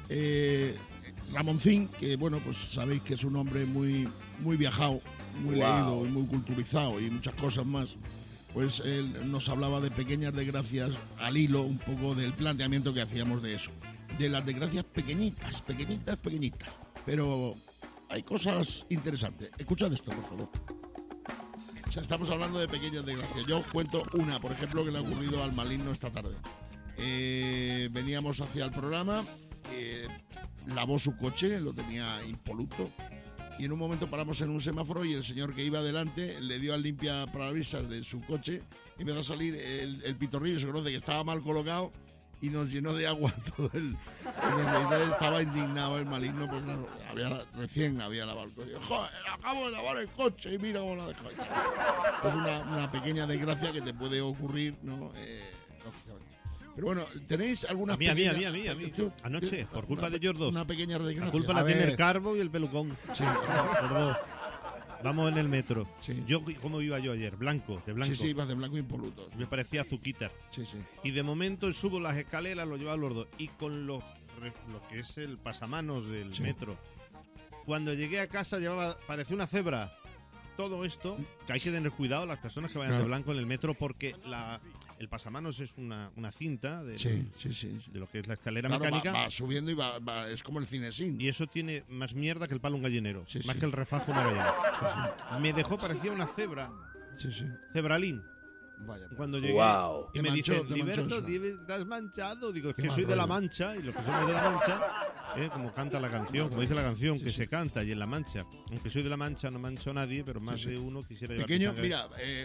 C: Ramoncín, que bueno, pues sabéis que es un hombre muy, muy viajado, muy leído y muy culturizado y muchas cosas más, pues él nos hablaba de pequeñas desgracias al hilo un poco del planteamiento que hacíamos de eso, de las desgracias pequeñitas, pero hay cosas interesantes. Escuchad esto, por favor. O sea, estamos hablando de pequeñas desgracias. Yo cuento una, por ejemplo, que le ha ocurrido al maligno esta tarde. Veníamos hacia el programa, lavó su coche, lo tenía impoluto, y en un momento paramos en un semáforo y el señor que iba adelante le dio al limpia parabrisas de su coche y empezó a salir el pitorrillo, se conoce que estaba mal colocado y nos llenó de agua todo el... Estaba indignado el maligno, pues claro, recién había lavado el coche. ¡Joder, acabo de lavar el coche y mira cómo lo ha dejado! Es una pequeña desgracia que te puede ocurrir, ¿no? Lógicamente. Pero bueno, ¿tenéis alguna pequeña...
L: A mí. Anoche, por culpa de ellos dos.
C: Una pequeña desgracia.
L: La culpa la tiene el Carbo y el pelucón.
C: Sí.
L: Vamos en el metro. Sí. ¿Cómo iba yo ayer? De blanco.
C: Sí, ibas de blanco impoluto.
L: Me parecía azuquita.
C: Sí.
L: Y de momento subo las escaleras, lo llevaba los dos. Y con lo que es el pasamanos del metro. Cuando llegué a casa parecía una cebra. Todo esto, que hay que tener cuidado las personas que vayan de blanco en el metro, porque el pasamanos es una cinta de lo que es la escalera mecánica.
C: Va subiendo y va, es como el cinesín.
L: Y eso tiene más mierda que el palo un gallinero, más que el refajo de una gallina. Me dejó, parecía una cebra. Cebralín.
C: Vaya,
L: cuando llegué y me dice, Liberto, ¿estás manchado? Digo, es que soy de La Mancha, y los que somos de La Mancha, como canta la canción, como dice la canción, que se canta, y en La Mancha, aunque soy de La Mancha, no mancho a nadie, pero más de uno quisiera llevar
C: pequeño, mira,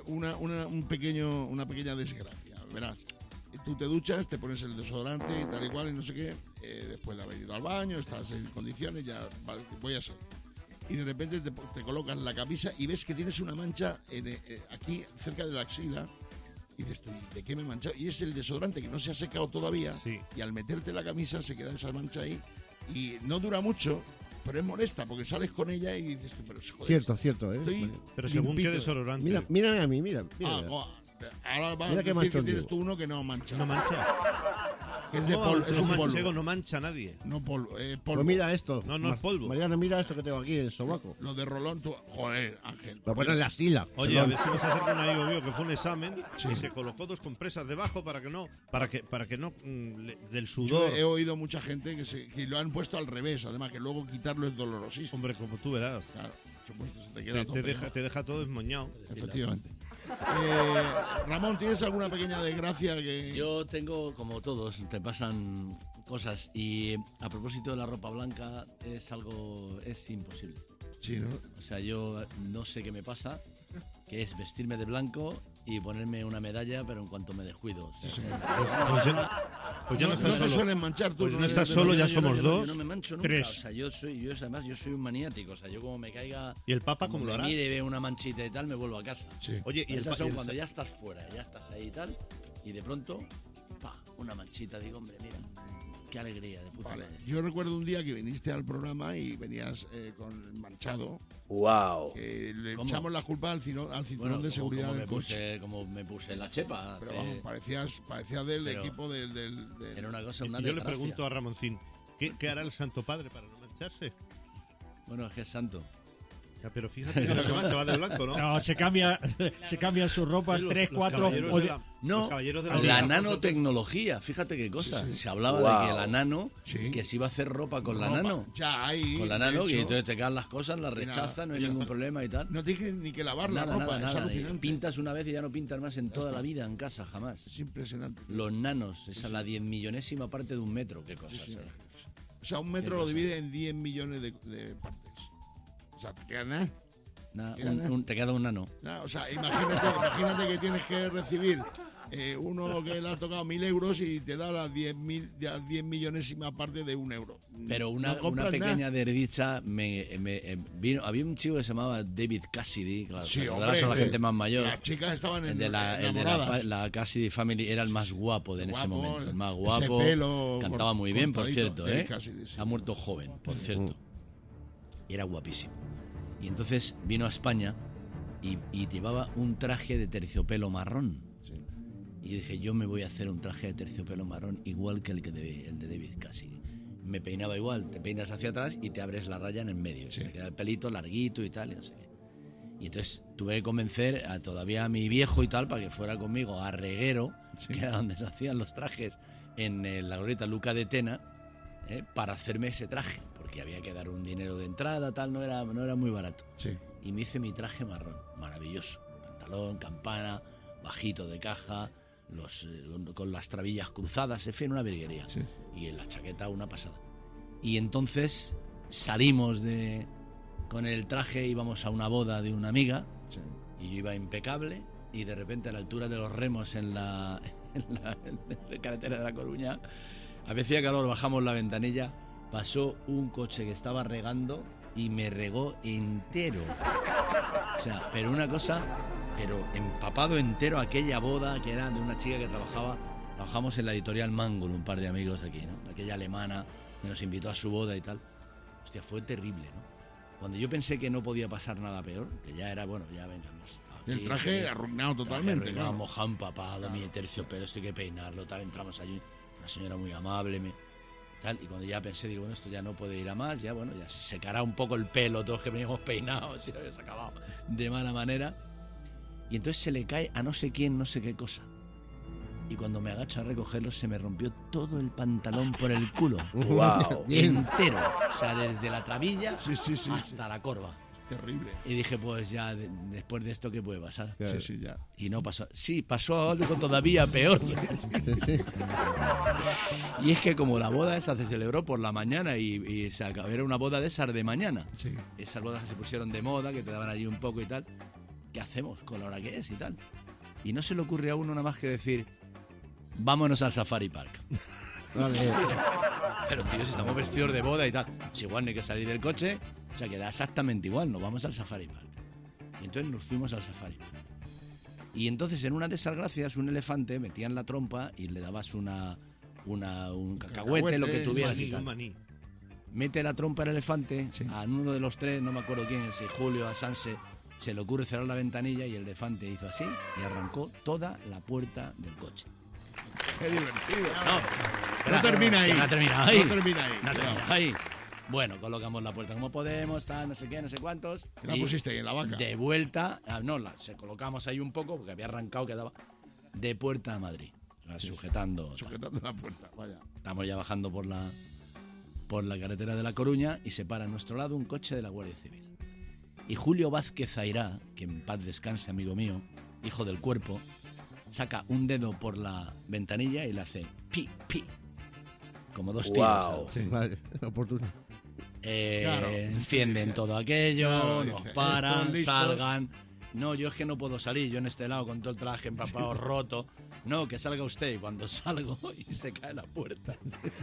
C: una pequeña desgracia, verás. Tú te duchas, te pones el desodorante y tal y cual, y no sé qué, después de haber ido al baño, estás en condiciones, ya voy a salir. Y de repente te colocas la camisa y ves que tienes una mancha aquí cerca de la axila. Y dices tú, ¿de qué me he manchado? Y es el desodorante que no se ha secado todavía. Y al meterte la camisa se queda esa mancha ahí. Y no dura mucho, pero es molesta porque sales con ella y dices tú, pero joder.
G: Cierto,
L: pero según qué desodorante.
G: Mírame a mí, mira.
C: Ahora vas a decir que tienes tú uno que no mancha.
L: No mancha.
C: Es de polvo, es un polvo.
L: No mancha a nadie.
C: No polvo, polvo.
G: Pues mira esto.
L: No es polvo.
G: Mariano, mira esto que tengo aquí, el sobaco.
C: Lo de Rolón, tú... Joder, Ángel.
G: Lo pones en la sila.
L: Oye, a ver si vas a hacer con un amigo mío que fue un examen y se colocó 2 compresas debajo para que no del sudor.
C: Yo he oído mucha gente que lo han puesto al revés, además que luego quitarlo es dolorosísimo.
L: Hombre, como tú verás.
C: Claro, por supuesto, se te queda
L: te deja todo desmoñado.
C: Efectivamente. Ramón, ¿tienes alguna pequeña desgracia que...?
E: Yo tengo, como todos, te pasan cosas, y a propósito de la ropa blanca es imposible.
C: Sí, ¿no?
E: O sea, yo no sé qué me pasa, que es vestirme de blanco y ponerme una medalla, pero en cuanto me descuido.
L: Pues ya no
C: te suelen manchar tú.
L: Pues no estás solo, ya somos dos.
E: Yo no me mancho nunca.
L: 3.
E: O sea, yo soy un maniático. O sea, yo como me caiga...
L: ¿Y el Papa cómo lo hará?
E: Mire, ve una manchita y tal, me vuelvo a casa.
C: Sí.
L: Oye, y
E: cuando ya estás fuera, ya estás ahí y tal, y de pronto, una manchita. Digo, hombre, mira, qué alegría de puta madre.
C: Yo recuerdo un día que viniste al programa y venías con manchado.
B: ¡Wow!
C: Le echamos la culpa al cinturón de seguridad del coche.
E: Como me puse la chepa.
C: Pero vamos, parecía del equipo del...
E: Era una cosa,
L: yo le pregunto a Ramoncín, ¿qué hará el Santo Padre para no mancharse?
E: Bueno, es que es santo.
L: Ya, pero fíjate que no se mancha, va de blanco, ¿no?
H: No, se cambia su ropa 3, 4...
E: No, la nanotecnología, fíjate qué cosa. Se hablaba de que la nano, que se iba a hacer ropa con la nano.
C: Ya hay.
E: Con la nano, y entonces te quedan las cosas, las rechazan, no hay ningún problema y tal.
C: No tienes ni que lavar la ropa, es alucinante.
E: Pintas una vez y ya no pintas más en toda la vida en casa, jamás.
C: Es impresionante.
E: Los nanos, esa es la 10.000.000ª parte de un metro, qué cosas.
C: O sea, un metro lo divide en 10 millones de partes. O sea, ¿te queda nada?
E: Te queda un nano.
C: O sea, imagínate que tienes que recibir uno que le ha tocado 1.000 euros y te da las 10 millonésima parte de un euro.
E: Pero una pequeña desdicha vino. Había un chico que se llamaba David Cassidy, claro,
C: sí,
E: son la gente más mayor.
C: Las chicas estaban
E: enamoradas. La Cassidy Family era el más guapo en ese momento, el más guapo.
C: Ese pelo
E: cantaba muy bien, por cierto,
C: Cassidy, sí.
E: Ha muerto joven, por cierto. Y era guapísimo. Y entonces vino a España y llevaba un traje de terciopelo marrón.
C: Sí.
E: Y yo dije, yo me voy a hacer un traje de terciopelo marrón igual que el de David Cassidy. me peinaba igual, te peinas hacia atrás y te abres la raya en el medio. Te queda el pelito larguito y tal, y no sé qué. Y entonces tuve que convencer todavía a mi viejo y tal para que fuera conmigo a Reguero, que era donde se hacían los trajes, en la glorieta Luca de Tena, para hacerme ese traje, porque había que dar un dinero de entrada, tal, no era muy barato. Y me hice mi traje marrón, maravilloso. Pantalón, campana, bajito de caja, con las trabillas cruzadas, en fin, una virguería. Y en la chaqueta una pasada. Y entonces salimos con el traje, íbamos a una boda de una amiga, y yo iba impecable, y de repente a la altura de los remos en la carretera de La Coruña, a veces hacía calor, bajamos la ventanilla, pasó un coche que estaba regando y me regó entero. O sea, pero una cosa, pero empapado entero, aquella boda que era de una chica que trabajamos en la editorial Mangul, un par de amigos aquí, ¿no? Aquella alemana que nos invitó a su boda y tal. Hostia, fue terrible, ¿no? Cuando yo pensé que no podía pasar nada peor, que ya era, bueno, ya vengamos.
C: El traje arruinado totalmente.
E: Arruinado, mojado, empapado, mi terciopelo, esto hay que peinarlo, tal. Entramos allí, una señora muy amable, tal. Y cuando ya pensé, digo, bueno, esto ya no puede ir a más, ya bueno, ya se secará un poco el pelo, todos que veníamos peinados, y se había acabado de mala manera. Y entonces se le cae a no sé quién, no sé qué cosa. Y cuando me agacho a recogerlo, se me rompió todo el pantalón por el culo.
G: ¡Wow!
E: Entero. O sea, desde la trabilla hasta la corva.
C: Terrible.
E: Y dije, pues ya, después de esto, ¿qué puede pasar?
C: Claro. Sí, ya.
E: Y no pasó. Sí, pasó algo todavía peor. Y es que como la boda esa se celebró por la mañana y se acabó, era una boda de esas de mañana. Esas bodas que se pusieron de moda, que te daban allí un poco y tal. ¿Qué hacemos con la hora que es y tal? Y no se le ocurre a uno nada más que decir, vámonos al Safari Park.
G: Vale.
E: Pero tío, si estamos vestidos de boda y tal, si igual no hay que salir del coche, o sea, queda exactamente igual, nos vamos al Safari Park. Y entonces nos fuimos al Safari Park. Y entonces en una de esas gracias, un elefante metía en la trompa y le dabas un cacahuete, lo que tuvieras y tal. Mete la trompa al elefante, a uno de los tres, no me acuerdo quién, si Julio, a Sanse, se le ocurre cerrar la ventanilla y el elefante hizo así y arrancó toda la puerta del coche.
C: ¡Qué divertido!
E: No
C: termina ahí.
E: No termina ahí. Bueno, colocamos la puerta como podemos, tal, no sé qué, no sé cuántos.
C: ¿La pusiste ahí en la vaca?
E: De vuelta, se colocamos ahí un poco porque había arrancado, quedaba de puerta a Madrid, sujetando
C: la puerta, vaya.
E: Estamos ya bajando por la carretera de La Coruña y se para a nuestro lado un coche de la Guardia Civil. Y Julio Vázquez Zairá, que en paz descanse, amigo mío, hijo del cuerpo, saca un dedo por la ventanilla y le hace pi, pi, como dos tiros.
G: Wow. Sí. Vale, oportuno.
E: Encienden todo aquello, nos paran, salgan. No, yo es que no puedo salir, yo en este lado con todo el traje empapado, roto. No, que salga usted. Y cuando salgo y se cae la puerta.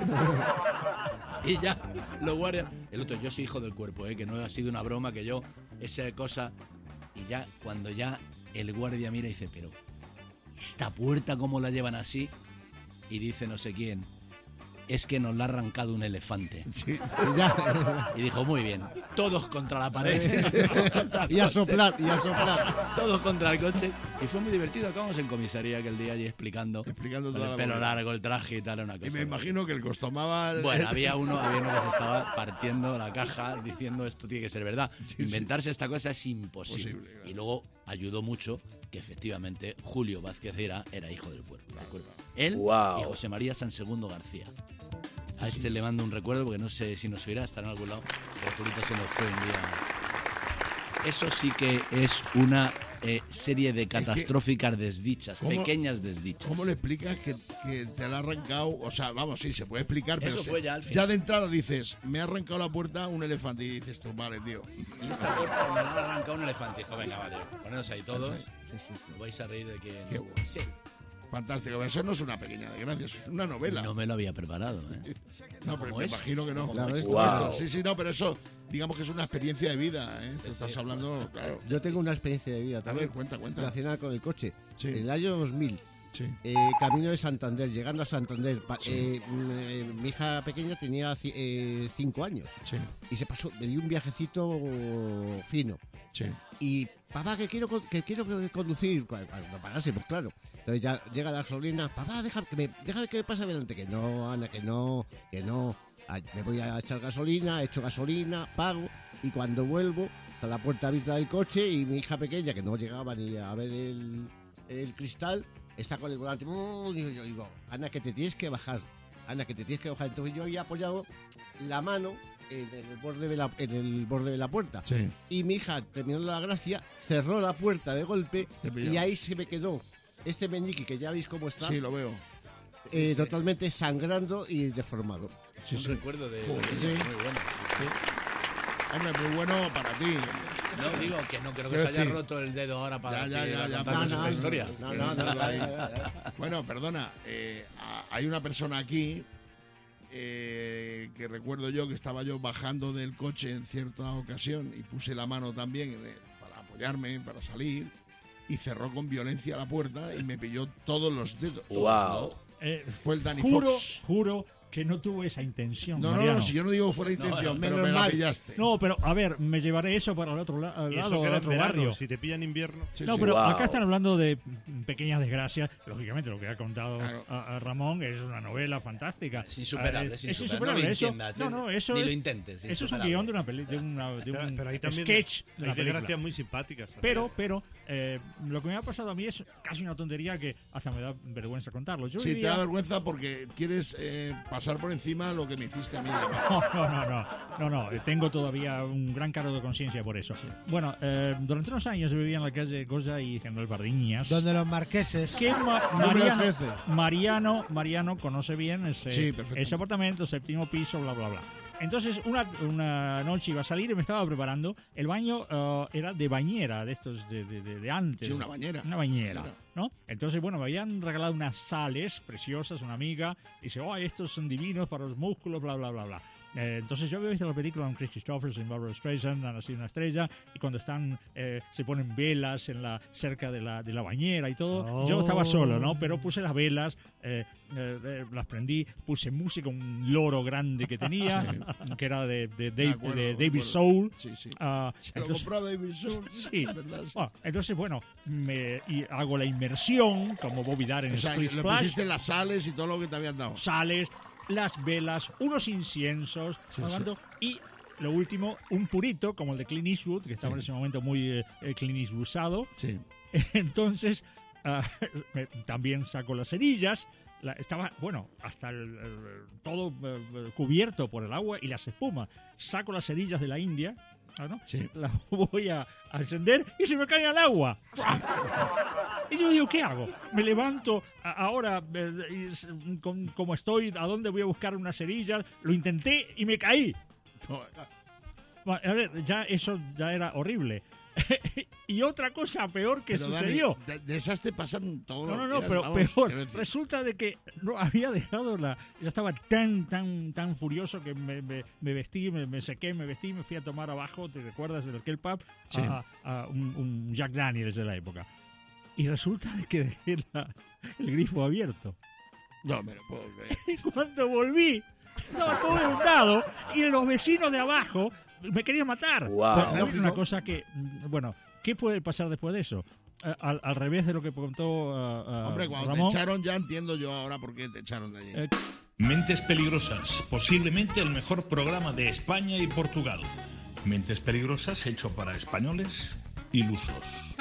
E: Y ya, los guardias. El otro, yo soy hijo del cuerpo, que no ha sido una broma, que yo, esa cosa. Y ya, cuando ya el guardia mira y dice, pero ¿esta puerta cómo la llevan así? Y dice no sé quién, es que nos la ha arrancado un elefante.
C: Sí.
E: Y dijo, muy bien, todos contra la pared.
G: Y a soplar.
E: Todos contra el coche. Y fue muy divertido. Acabamos en comisaría aquel día allí explicando
C: toda
E: el pelo largo, el traje y tal, una cosa.
C: Y me imagino que el que os tomaba...
E: Bueno, había uno que se estaba partiendo la caja diciendo esto tiene que ser verdad. Inventarse esta cosa es imposible. Claro. Y luego ayudó mucho que efectivamente Julio Vázquez era hijo del cuerpo. Él y José María Sansegundo García. A este le mando un recuerdo porque no sé si nos oirá, estar en algún lado. Pero Julito se nos fue un día. Eso sí que es una serie de catastróficas desdichas, pequeñas desdichas.
C: ¿Cómo le explicas que te la ha arrancado? O sea, vamos, sí, se puede explicar, pero
E: eso fue ya al final.
C: Ya de entrada dices, me ha arrancado la puerta un elefante. Y dices tú, vale, tío.
E: Y esta puerta me la ha arrancado un elefante. Dijo, venga, vale, poneros ahí todos. Sí. Os vais a reír de que... Sí.
C: Fantástico, eso no es una pequeña desgracia, es una novela.
E: No me lo había preparado,
C: No, pero me imagino que no.
G: Wow.
C: Sí, no, pero eso, digamos que es una experiencia de vida, Tú estás hablando, claro.
G: Yo tengo una experiencia de vida también.
C: A ver, cuenta.
G: Relacionada con el coche.
C: Sí.
G: En el año 2000, camino de Santander, llegando a Santander, mi hija pequeña tenía 5 años.
C: Sí.
G: Y me dio un viajecito fino.
C: Sí.
G: Y, papá, que quiero conducir. Cuando parásemos, claro. Entonces ya llega la gasolina. Papá, déjame que me pase adelante. Que no, Ana, que no. Me voy a echar gasolina, echo gasolina, pago. Y cuando vuelvo, está la puerta abierta del coche y mi hija pequeña, que no llegaba ni a ver el cristal, está con el volante. Y yo digo, Ana, que te tienes que bajar. Entonces yo había apoyado la mano en el borde de la puerta.
C: Sí.
G: Y mi hija, terminando la gracia, cerró la puerta de golpe y ahí se me quedó este meñique, que ya veis cómo está.
C: Sí, lo veo.
G: Totalmente sangrando y deformado.
E: Sí, un recuerdo de...
G: Sí.
E: Muy bueno.
C: Sí. Hombre, muy bueno para ti.
E: No, digo que no creo que se haya roto el dedo ahora para contarnos esta historia.
G: No.
C: Bueno, perdona, hay una persona aquí que recuerdo yo que estaba yo bajando del coche en cierta ocasión y puse la mano también para apoyarme, para salir, y cerró con violencia la puerta y me pilló todos los dedos.
J: ¡Wow!
C: Fue el Danny Fox.
H: Juro que no tuve esa intención.
C: No, si yo no digo fuera intención, pero me la pillaste.
H: No, pero a ver, me llevaré eso para el otro lado, del otro barrio.
L: Si te pillan en invierno.
H: No, pero acá están hablando de pequeñas desgracias. Lógicamente, lo que ha contado a Ramón es una novela fantástica.
E: Es insuperable.
H: Es insuperable. Eso,
E: ni lo intentes.
H: Eso es un guión de una película, de un
L: pero hay también
H: sketch de
L: hay desgracias muy simpáticas.
H: Pero lo que me ha pasado a mí es casi una tontería que hasta me da vergüenza contarlo.
C: Te da vergüenza porque quieres pasar por encima lo que me hiciste a mí.
H: No, tengo todavía un gran cargo de conciencia por eso. Sí. Bueno, durante unos años vivía en la calle Goya y General Pardiñas.
M: Donde los marqueses.
H: Que Mariano conoce bien ese apartamento, 7º piso, bla, bla, bla. Entonces, una noche iba a salir y me estaba preparando. El baño era de bañera, de estos de antes.
C: Sí, una bañera.
H: Una bañera, ¿no? Entonces, bueno, me habían regalado unas sales preciosas, una amiga. Y dice, estos son divinos para los músculos, bla, bla, bla, bla. Entonces yo había visto la película con Chris Christopher y Barbara Streisand, Han nacido una estrella, y cuando se ponen velas cerca de la bañera y todo, yo estaba solo, ¿no? Pero puse las velas, las prendí, puse música, un loro grande que tenía, que era de David Soul.
C: Sí. Se lo compró David Soul.
H: Sí. Entonces, bueno, y hago la inmersión, como Bobby Darin en Splash.
C: Le pusiste las sales y todo lo que te habían dado.
H: Sales, las velas, unos inciensos, y lo último, un purito, como el de Clint Eastwood, que estaba en ese momento muy Clint Eastwoodado.
C: Sí.
H: Entonces, también saco las cerillas. Estaba, hasta todo cubierto por el agua y las espumas. Saco las cerillas de la India, ¿no?
C: Sí.
H: Las voy a encender y se me caen al agua. Y yo digo, ¿qué hago? Me levanto ahora, como estoy, ¿a dónde voy a buscar unas cerillas? Lo intenté y me caí. A ver, eso ya era horrible. Y otra cosa peor que sucedió.
C: Dani, de esas te pasan todos los días,
H: pero peor. Resulta de que no había dejado ya estaba tan furioso que me vestí, me sequé, me vestí, me fui a tomar abajo, ¿te recuerdas del aquel pub?
C: Sí.
H: A un Jack Daniels de la época. Y resulta de que dejé el grifo abierto.
C: No me lo puedo creer.
H: Y cuando volví, estaba todo inundado y los vecinos de abajo me querían matar.
J: Wow.
H: Pero una cosa que, ¿qué puede pasar después de eso? Al revés de lo que contó
C: Hombre, cuando
H: Ramón,
C: te echaron, ya entiendo yo ahora por qué te echaron de allí.
A: Mentes Peligrosas, posiblemente el mejor programa de España y Portugal. Mentes Peligrosas hecho para españoles ilusos.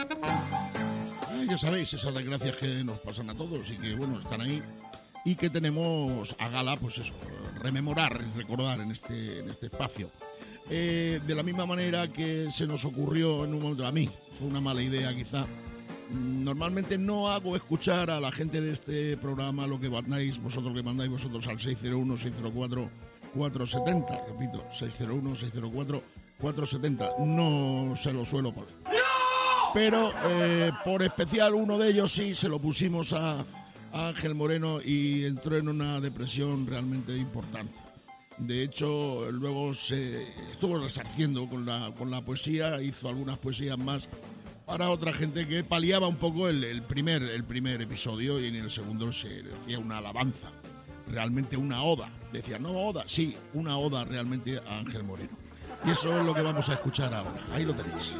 C: Ya sabéis, esas desgracias que nos pasan a todos y que, están ahí y que tenemos a gala, pues eso, rememorar y recordar en este espacio. De la misma manera que se nos ocurrió en un momento, a mí, fue una mala idea quizá. Normalmente no hago escuchar a la gente de este programa lo que mandáis vosotros al 601-604-470, repito, 601-604-470. No se lo suelo poner. Pero por especial uno de ellos sí se lo pusimos a Ángel Moreno y entró en una depresión realmente importante. De hecho, luego se estuvo resarciendo con la poesía, hizo algunas poesías más para otra gente que paliaba un poco el primer episodio, y en el segundo se decía una alabanza, realmente una oda. Decía, no oda, sí, una oda realmente a Ángel Moreno. Y eso es lo que vamos a escuchar ahora. Ahí lo tenéis.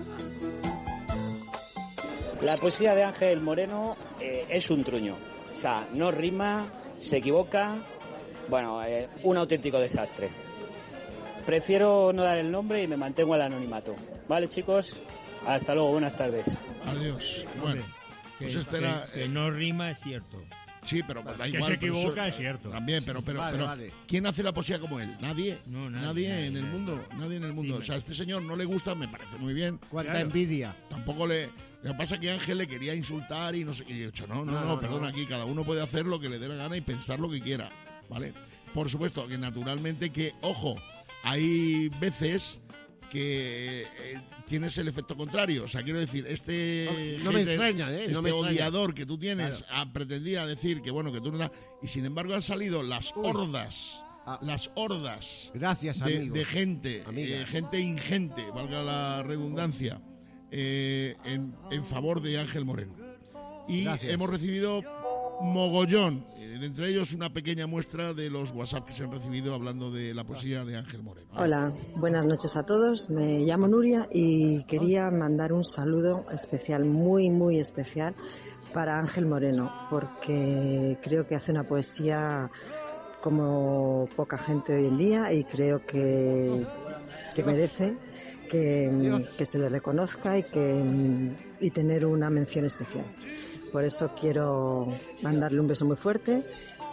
M: La poesía de Ángel Moreno es un truño. O sea, no rima, se equivoca. Bueno, un auténtico desastre. Prefiero no dar el nombre y me mantengo al anonimato. Vale, chicos, hasta luego, buenas tardes.
C: Adiós. Bueno, pues este era...
N: que no rima es cierto.
C: Sí, pero da igual.
H: Que se equivoca es cierto.
C: También, pero
G: vale.
C: ¿quién hace la poesía como él? Nadie.
N: No,
C: nadie en el mundo. Nadie en el mundo. O sea, a este señor no le gusta, me parece muy bien.
G: Cuánta envidia.
C: Tampoco le... Lo que pasa es que Ángel le quería insultar y no sé qué. Y he dicho, no, perdón, aquí cada uno puede hacer lo que le dé la gana y pensar lo que quiera, ¿vale? Por supuesto que naturalmente que, ojo, hay veces que tienes el efecto contrario. O sea, quiero decir,
G: no me extraña,
C: este odiador que tú tienes pretendía decir que, bueno, que tú no das... Y sin embargo han salido las hordas... Las hordas
G: Gracias,
C: de gente, gente ingente, valga la redundancia, en favor de Ángel Moreno. Y hemos recibido mogollón, de entre ellos una pequeña muestra de los WhatsApp que se han recibido hablando de la poesía de Ángel Moreno.
O: Hola, buenas noches a todos. Me llamo Nuria y quería mandar un saludo especial, muy, muy especial, para Ángel Moreno, porque creo que hace una poesía como poca gente hoy en día y creo que merece que se le reconozca y tener una mención especial. Por eso quiero mandarle un beso muy fuerte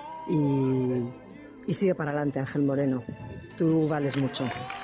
O: y sigue para adelante, Ángel Moreno. Tú vales mucho.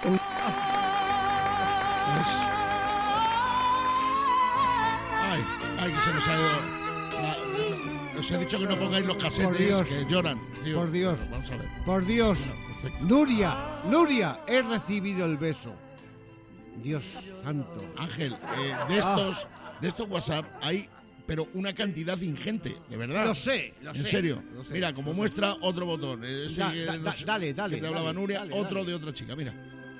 C: Ay, que se nos ha ido. Os he dicho que no pongáis los casetes que lloran. Tío.
G: Por Dios.
C: Bueno, vamos a ver.
G: Por Dios.
C: Bueno,
G: Nuria, he recibido el beso. Dios santo.
C: Ángel, de estos WhatsApp hay, pero una cantidad ingente, de verdad.
G: Lo sé.
C: En serio. Mira, como muestra otro botón.
G: Dale.
C: Que te hablaba Nuria, otro de otra chica, mira.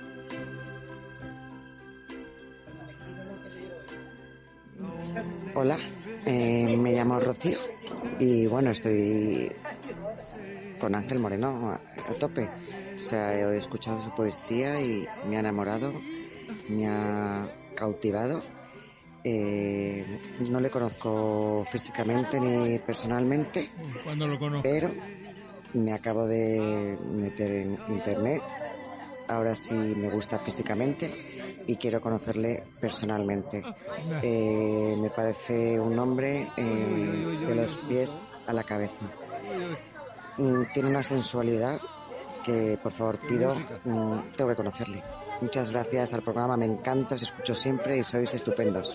P: Hola, me llamo Rocío y bueno, estoy con Ángel Moreno a tope. O sea, he escuchado su poesía y me ha enamorado, me ha cautivado. No le conozco físicamente ni personalmente,
N: ¿cuándo lo conozco?
P: Pero me acabo de meter en internet. Ahora sí me gusta físicamente y quiero conocerle personalmente. Me parece un hombre de los pies a la cabeza. Tiene una sensualidad que, por favor, pido, tengo que conocerle. Muchas gracias al programa, me encanta, os escucho siempre y sois estupendos.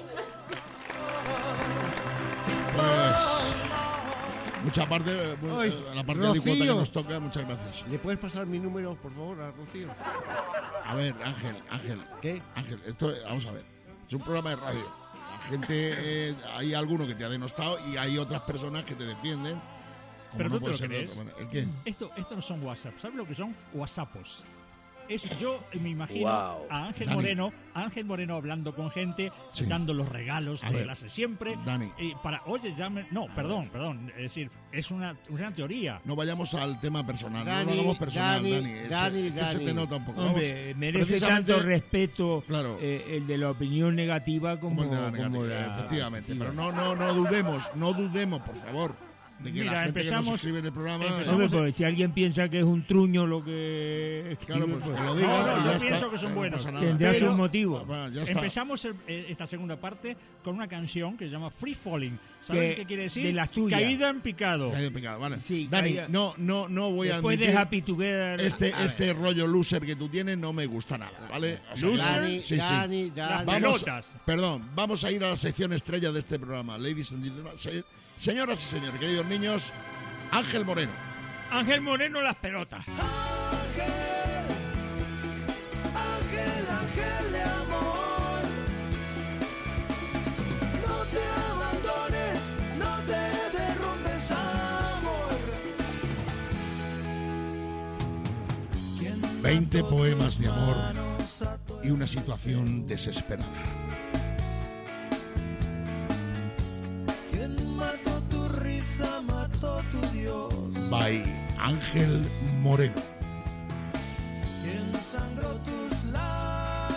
C: Mucha parte, la parte de cuota que nos toca, muchas gracias.
G: ¿Le puedes pasar mi número, por favor, a Rocío?
C: A ver, Ángel.
G: ¿Qué?
C: Ángel, esto, vamos a ver. Es un programa de radio. La gente, hay alguno que te ha denostado y hay otras personas que te defienden.
H: Pero no te lo crees.
C: ¿El qué?
H: Esto no son WhatsApp. ¿Sabes lo que son? WhatsAppos. Yo me imagino a Ángel Moreno hablando con gente, dando los regalos que él hace siempre.
C: Dani.
H: Perdón. Es decir, es una teoría.
C: No vayamos al tema personal, no lo hagamos personal, Dani.
G: Dani.
C: Se te nota un poco.
N: Hombre, merece tanto respeto el de la opinión negativa como
C: el de la negativa. Efectivamente, pero no dudemos, por favor. De que la gente que nos escribe en el programa...
N: Porque si alguien piensa que es un truño lo que escribe,
C: claro, pues que lo diga.
H: Yo pienso que son buenos.
N: Tendrá sus motivos.
H: Empezamos esta segunda parte con una canción que se llama Free Falling. ¿Sabes qué quiere decir?
N: De las tuyas.
H: Caída en picado.
C: Vale.
N: Sí,
C: Dani, no voy a admitir...
N: Después de Happy Together...
C: Este rollo loser que tú tienes no me gusta nada, ¿vale? O sea,
H: ¿Loser?
C: Sí.
H: Las pelotas.
C: Vamos a ir a la sección estrella de este programa. Ladies and gentlemen, señoras y señores, queridos niños, Ángel Moreno.
N: Ángel Moreno, las pelotas.
I: Ángel de amor. No te abandones, no te derrumbes, amor.
C: 20 poemas de amor y una situación desesperada.
I: Mató tu Dios.
C: By Ángel Moreno.
I: ¿Quién sangró tus labios?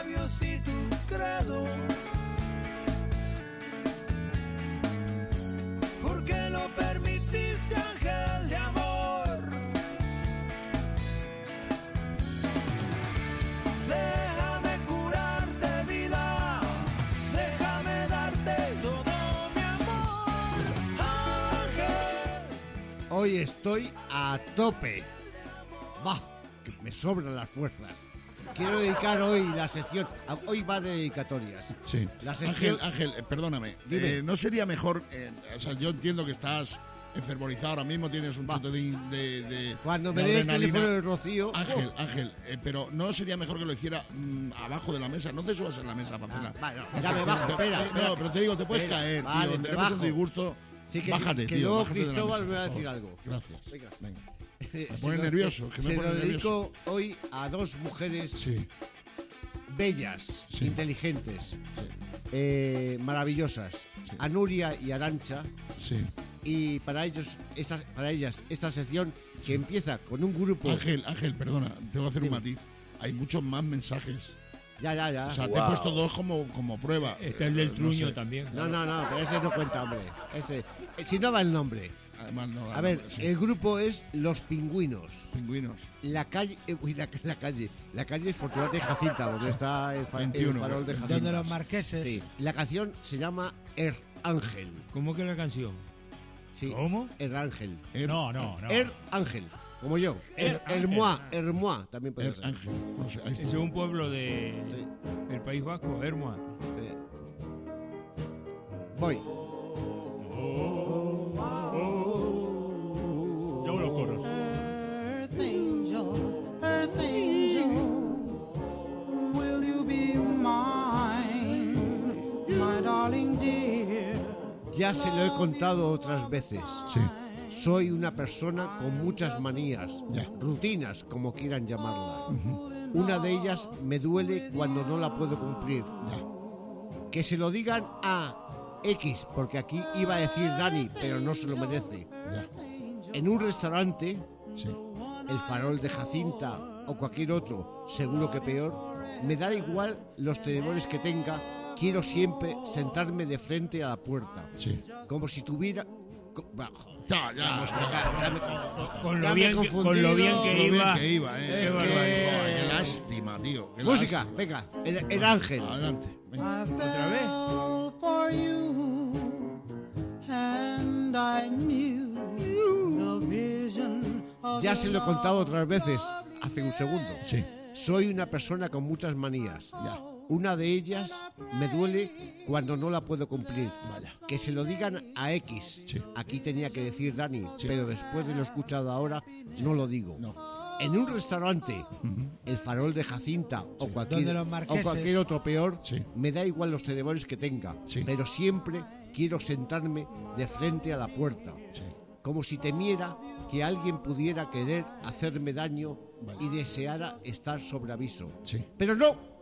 G: Hoy estoy a tope. Va, que me sobran las fuerzas. Quiero dedicar hoy la sección. Hoy va de dedicatorias.
C: Sí.
G: La sección...
C: Ángel, perdóname. ¿No sería mejor? O sea, yo entiendo que estás enfervorizado ahora mismo, tienes un punto de
G: cuando me dé el teléfono de Rocío.
C: Ángel, pero ¿no sería mejor que lo hiciera abajo de la mesa? No te subas en la mesa para hacer
G: ya me bajo, espera.
C: No, pero te digo, te puedes caer,
G: vale,
C: tío. Tenemos un disgusto.
G: Sí,
C: bájate,
G: que
C: tío.
G: Luego
C: bájate
G: Cristóbal me va a decir algo.
C: Gracias. Venga. Me pone nervioso.
G: Se lo dedico hoy a dos mujeres bellas, inteligentes, maravillosas. A Nuria y Arantxa. Y para ellas esta sección que empieza con un grupo...
C: Ángel, perdona, te voy a hacer un matiz. Hay muchos más mensajes.
G: Ya.
C: O sea, te he puesto dos como prueba.
N: Está el del truño también.
G: No, pero ese no cuenta, hombre. Si no va el nombre.
C: Además, no va
G: a ver, el grupo es Los Pingüinos. La calle Fortunata y Jacinta, donde está el farol de Jacinta.
N: Donde los marqueses.
G: Sí. La canción se llama Ángel.
N: ¿Cómo que la canción?
G: Sí.
N: ¿Cómo?
G: Ángel.
N: No.
G: Ángel, como yo. Hermoa, también puede ser.
C: Ángel. No sé,
N: es un pueblo del País Vasco, Hermoa.
G: Voy.
N: Yo los coros.
Q: Earth angel, will you be mine, my darling dear?
G: Ya se lo he contado otras veces.
C: Sí.
G: Soy una persona con muchas manías, rutinas, como quieran llamarla. Una de ellas me duele cuando no la puedo cumplir. Que se lo digan a X, porque aquí iba a decir Dani, pero no se lo merece. En un restaurante, el Farol de Jacinta o cualquier otro, seguro que peor, me da igual los tenedores que tenga, quiero siempre sentarme de frente a la puerta. Como si tuviera...
N: Con lo bien que iba.
C: Qué lástima, tío.
G: Música, venga, el Ángel.
C: Adelante.
N: Otra vez.
G: Ya se lo he contado otras veces, hace un segundo. Soy una persona con muchas manías. Una de ellas me duele cuando no la puedo cumplir. Que se lo digan a X. Aquí tenía que decir Dani, pero después de lo escuchado ahora, no lo digo. En un restaurante, el Farol de Jacinta o cualquier otro peor, me da igual los tenedores que tenga, pero siempre quiero sentarme de frente a la puerta. Como si temiera que alguien pudiera querer hacerme daño y deseara estar sobre aviso. Pero no.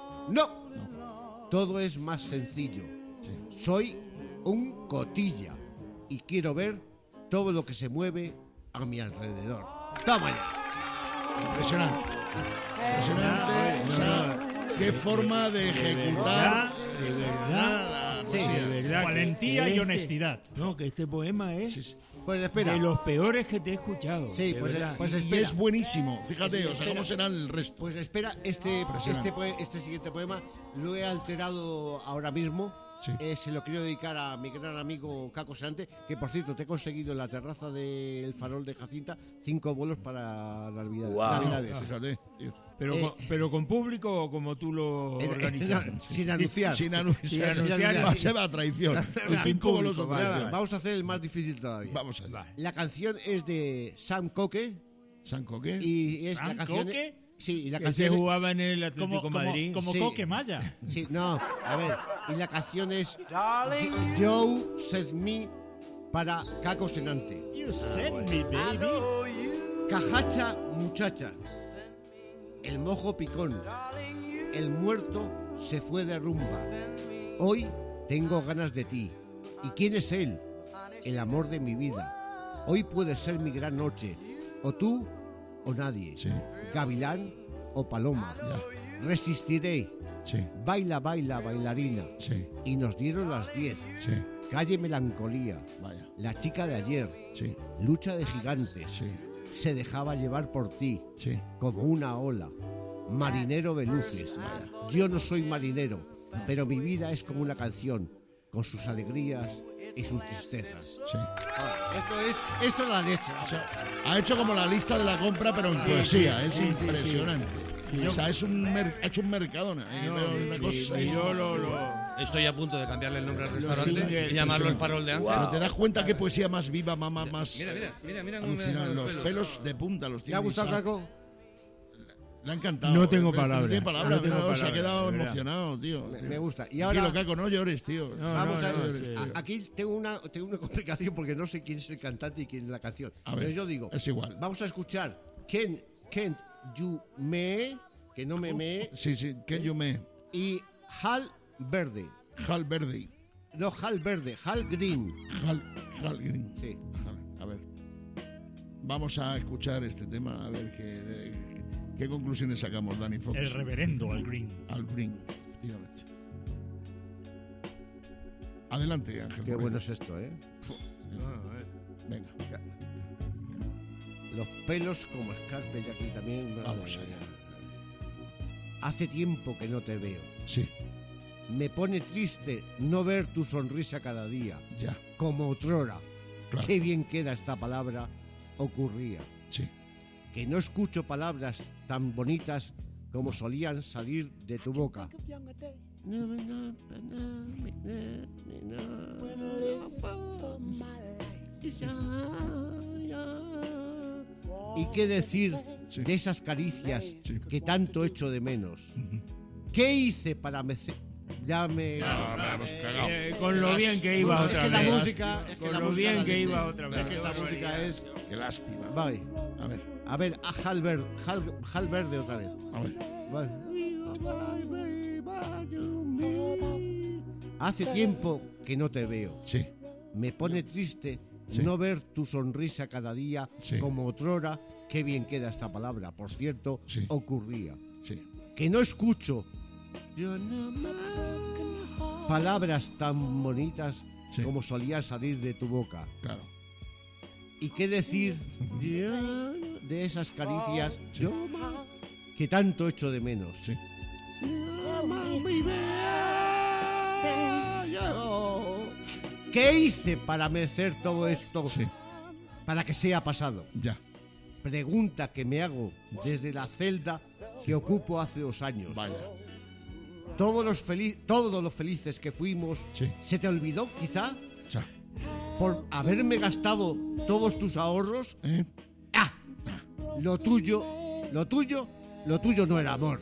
G: Todo es más sencillo. Soy un cotilla y quiero ver todo lo que se mueve a mi alrededor. ¡Toma ya!
C: Impresionante. O sea, qué forma de ejecutar.
N: De verdad.
H: De verdad. Valentía y honestidad.
N: No, que este poema es...
G: Pues espera.
N: De los peores que te he escuchado.
G: Sí, pues
C: y es buenísimo. Fíjate, ¿cómo será el resto?
G: Pues espera, este siguiente poema lo he alterado ahora mismo. Se lo quiero dedicar a mi gran amigo Caco Senante, que por cierto te he conseguido en la terraza del Farol de Jacinta 5 bolos para Navidades.
C: Fíjate.
N: Pero con público o como tú lo organizas.
G: Sin anunciar.
C: Sin anunciar. Se va a traición. 5 bolos a traición.
G: Vamos a hacer el más difícil todavía.
C: Vamos allá.
G: La canción es de Sam Cooke.
C: ¿Sam Cooke?
G: Y es la canción... Sí, y la canción
N: se jugaba en el Atlético Madrid.
H: Como Coque Maya.
G: Sí, no, a ver. Y la canción es Joe Sent Me para Caco Senante.
H: You sent me, baby.
G: Cajacha, muchacha. El mojo picón. El muerto se fue de rumba. Hoy tengo ganas de ti. ¿Y quién es él? El amor de mi vida. Hoy puede ser mi gran noche. O tú o nadie. Gavilán o paloma. Resistiré. Baila, baila, bailarina. Y nos dieron las 10. Calle Melancolía. La chica de ayer. Lucha de gigantes. Se dejaba llevar por ti. Como una ola. Marinero de luces. Yo no soy marinero, pero mi vida es como una canción. con sus alegrías y sus tristezas.
C: Sí.
G: Esto es la leche.
C: O sea, ha hecho como la lista de la compra, pero en poesía. Es impresionante. O sea, ha hecho un Mercadona. Una cosa
R: Estoy a punto de cambiarle el nombre al restaurante y llamarlo El Farol de Ángel.
C: Pero te das cuenta que poesía más viva, más...
R: Mira cómo me
C: da los pelos de punta los tiene.
G: ¿Te ha gustado, Caco?
C: Le ha encantado.
N: No tengo palabras.
C: No tiene palabras. Se ha quedado emocionado, tío.
G: Me gusta. Y ahora...
C: Caco, no llores, tío.
G: Vamos a ver. Aquí tengo una complicación porque no sé quién es el cantante y quién es la canción.
C: Pero
G: yo digo...
C: Es igual.
G: Vamos a escuchar Can't You Me, que no me...
C: Sí, Can't You Me.
G: Y Hal Verde.
C: Hal Verde.
G: No, Hal Verde, Hal Green.
C: Hal Green.
G: Sí.
C: A ver. Vamos a escuchar este tema, a ver qué conclusiones sacamos, Dani Fox.
H: El reverendo Al Green.
C: Al Green, efectivamente. Adelante, Ángel.
G: Qué bueno es esto, ¿eh?
C: Venga.
G: Los pelos como escarpes, y aquí también...
C: Vamos allá.
G: Hace tiempo que no te veo.
C: Sí.
G: Me pone triste no ver tu sonrisa cada día.
C: Ya.
G: Como otrora.
C: Claro.
G: Qué bien queda esta palabra, ocurría.
C: Sí.
G: Que no escucho palabras tan bonitas como solían salir de tu boca. ¿Y qué decir de esas caricias que tanto echo de menos? ¿Qué hice para merecer? Ya me...
N: con lo bien que iba otra vez.
G: La música...
N: Con lo bien que iba otra vez.
G: Es que la música es...
C: Qué lástima.
G: Vale. A ver, a Hal Verde otra vez.
C: A ver.
G: Vale. Hace tiempo que no te veo.
C: Sí.
G: Me pone triste no ver tu sonrisa cada día como otrora. Qué bien queda esta palabra. Por cierto, ocurría.
C: Sí.
G: Que no escucho palabras tan bonitas como solían salir de tu boca.
C: Claro.
G: ¿Y qué decir de esas caricias que tanto echo de menos?
C: Sí.
G: ¿Qué hice para merecer todo esto?
C: Sí.
G: Para que sea pasado.
C: Ya.
G: Pregunta que me hago desde la celda que ocupo hace 2 años.
C: Vaya.
G: Todos los felices que fuimos, ¿se te olvidó quizá?
C: Ya.
G: Por haberme gastado todos tus ahorros. Lo tuyo no era amor.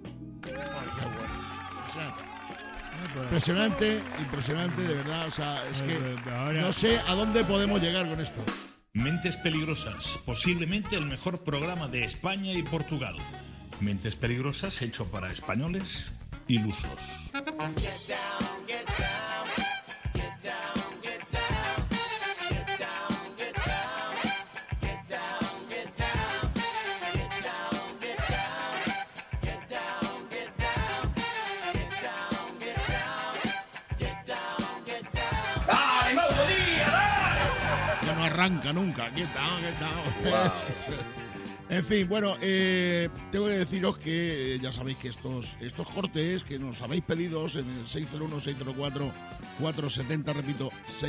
C: Impresionante, de verdad. O sea, es que no sé a dónde podemos llegar con esto.
A: Mentes Peligrosas, posiblemente el mejor programa de España y Portugal. Mentes Peligrosas hecho para españoles ilusos.
C: Arranca nunca. ¿Qué tal? Wow. En fin, bueno, tengo que deciros que ya sabéis que estos cortes que nos habéis pedido en el 601-604-470, repito,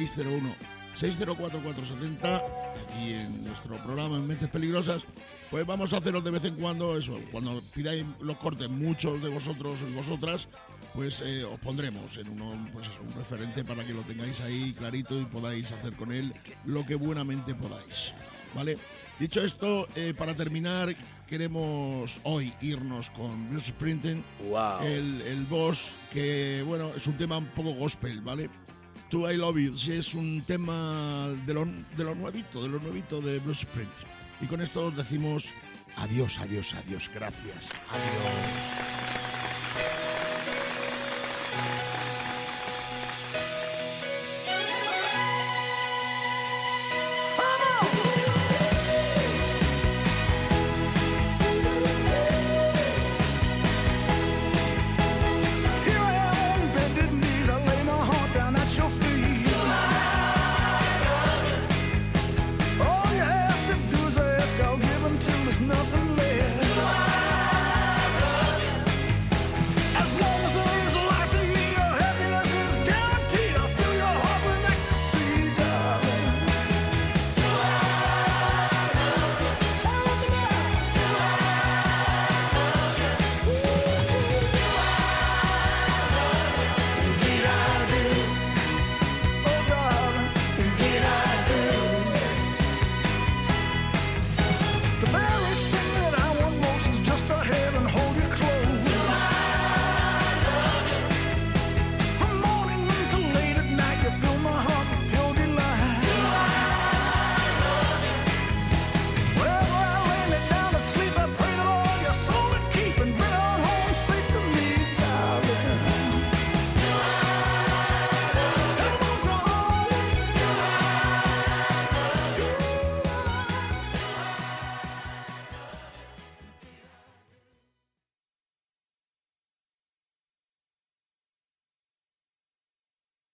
C: 601-604-470, aquí en nuestro programa en Mentes Peligrosas, pues vamos a haceros de vez en cuando eso. Cuando pidáis los cortes, muchos de vosotros y vosotras, pues os pondremos en un referente para que lo tengáis ahí clarito y podáis hacer con él lo que buenamente podáis, ¿vale? Dicho esto, para terminar, queremos hoy irnos con Bruce Springsteen, el boss, que bueno, es un tema un poco gospel, ¿vale? To I Love You, sí, es un tema de lo nuevito de Bruce Springsteen. Y con esto os decimos adiós, gracias, adiós.
Q: Nothing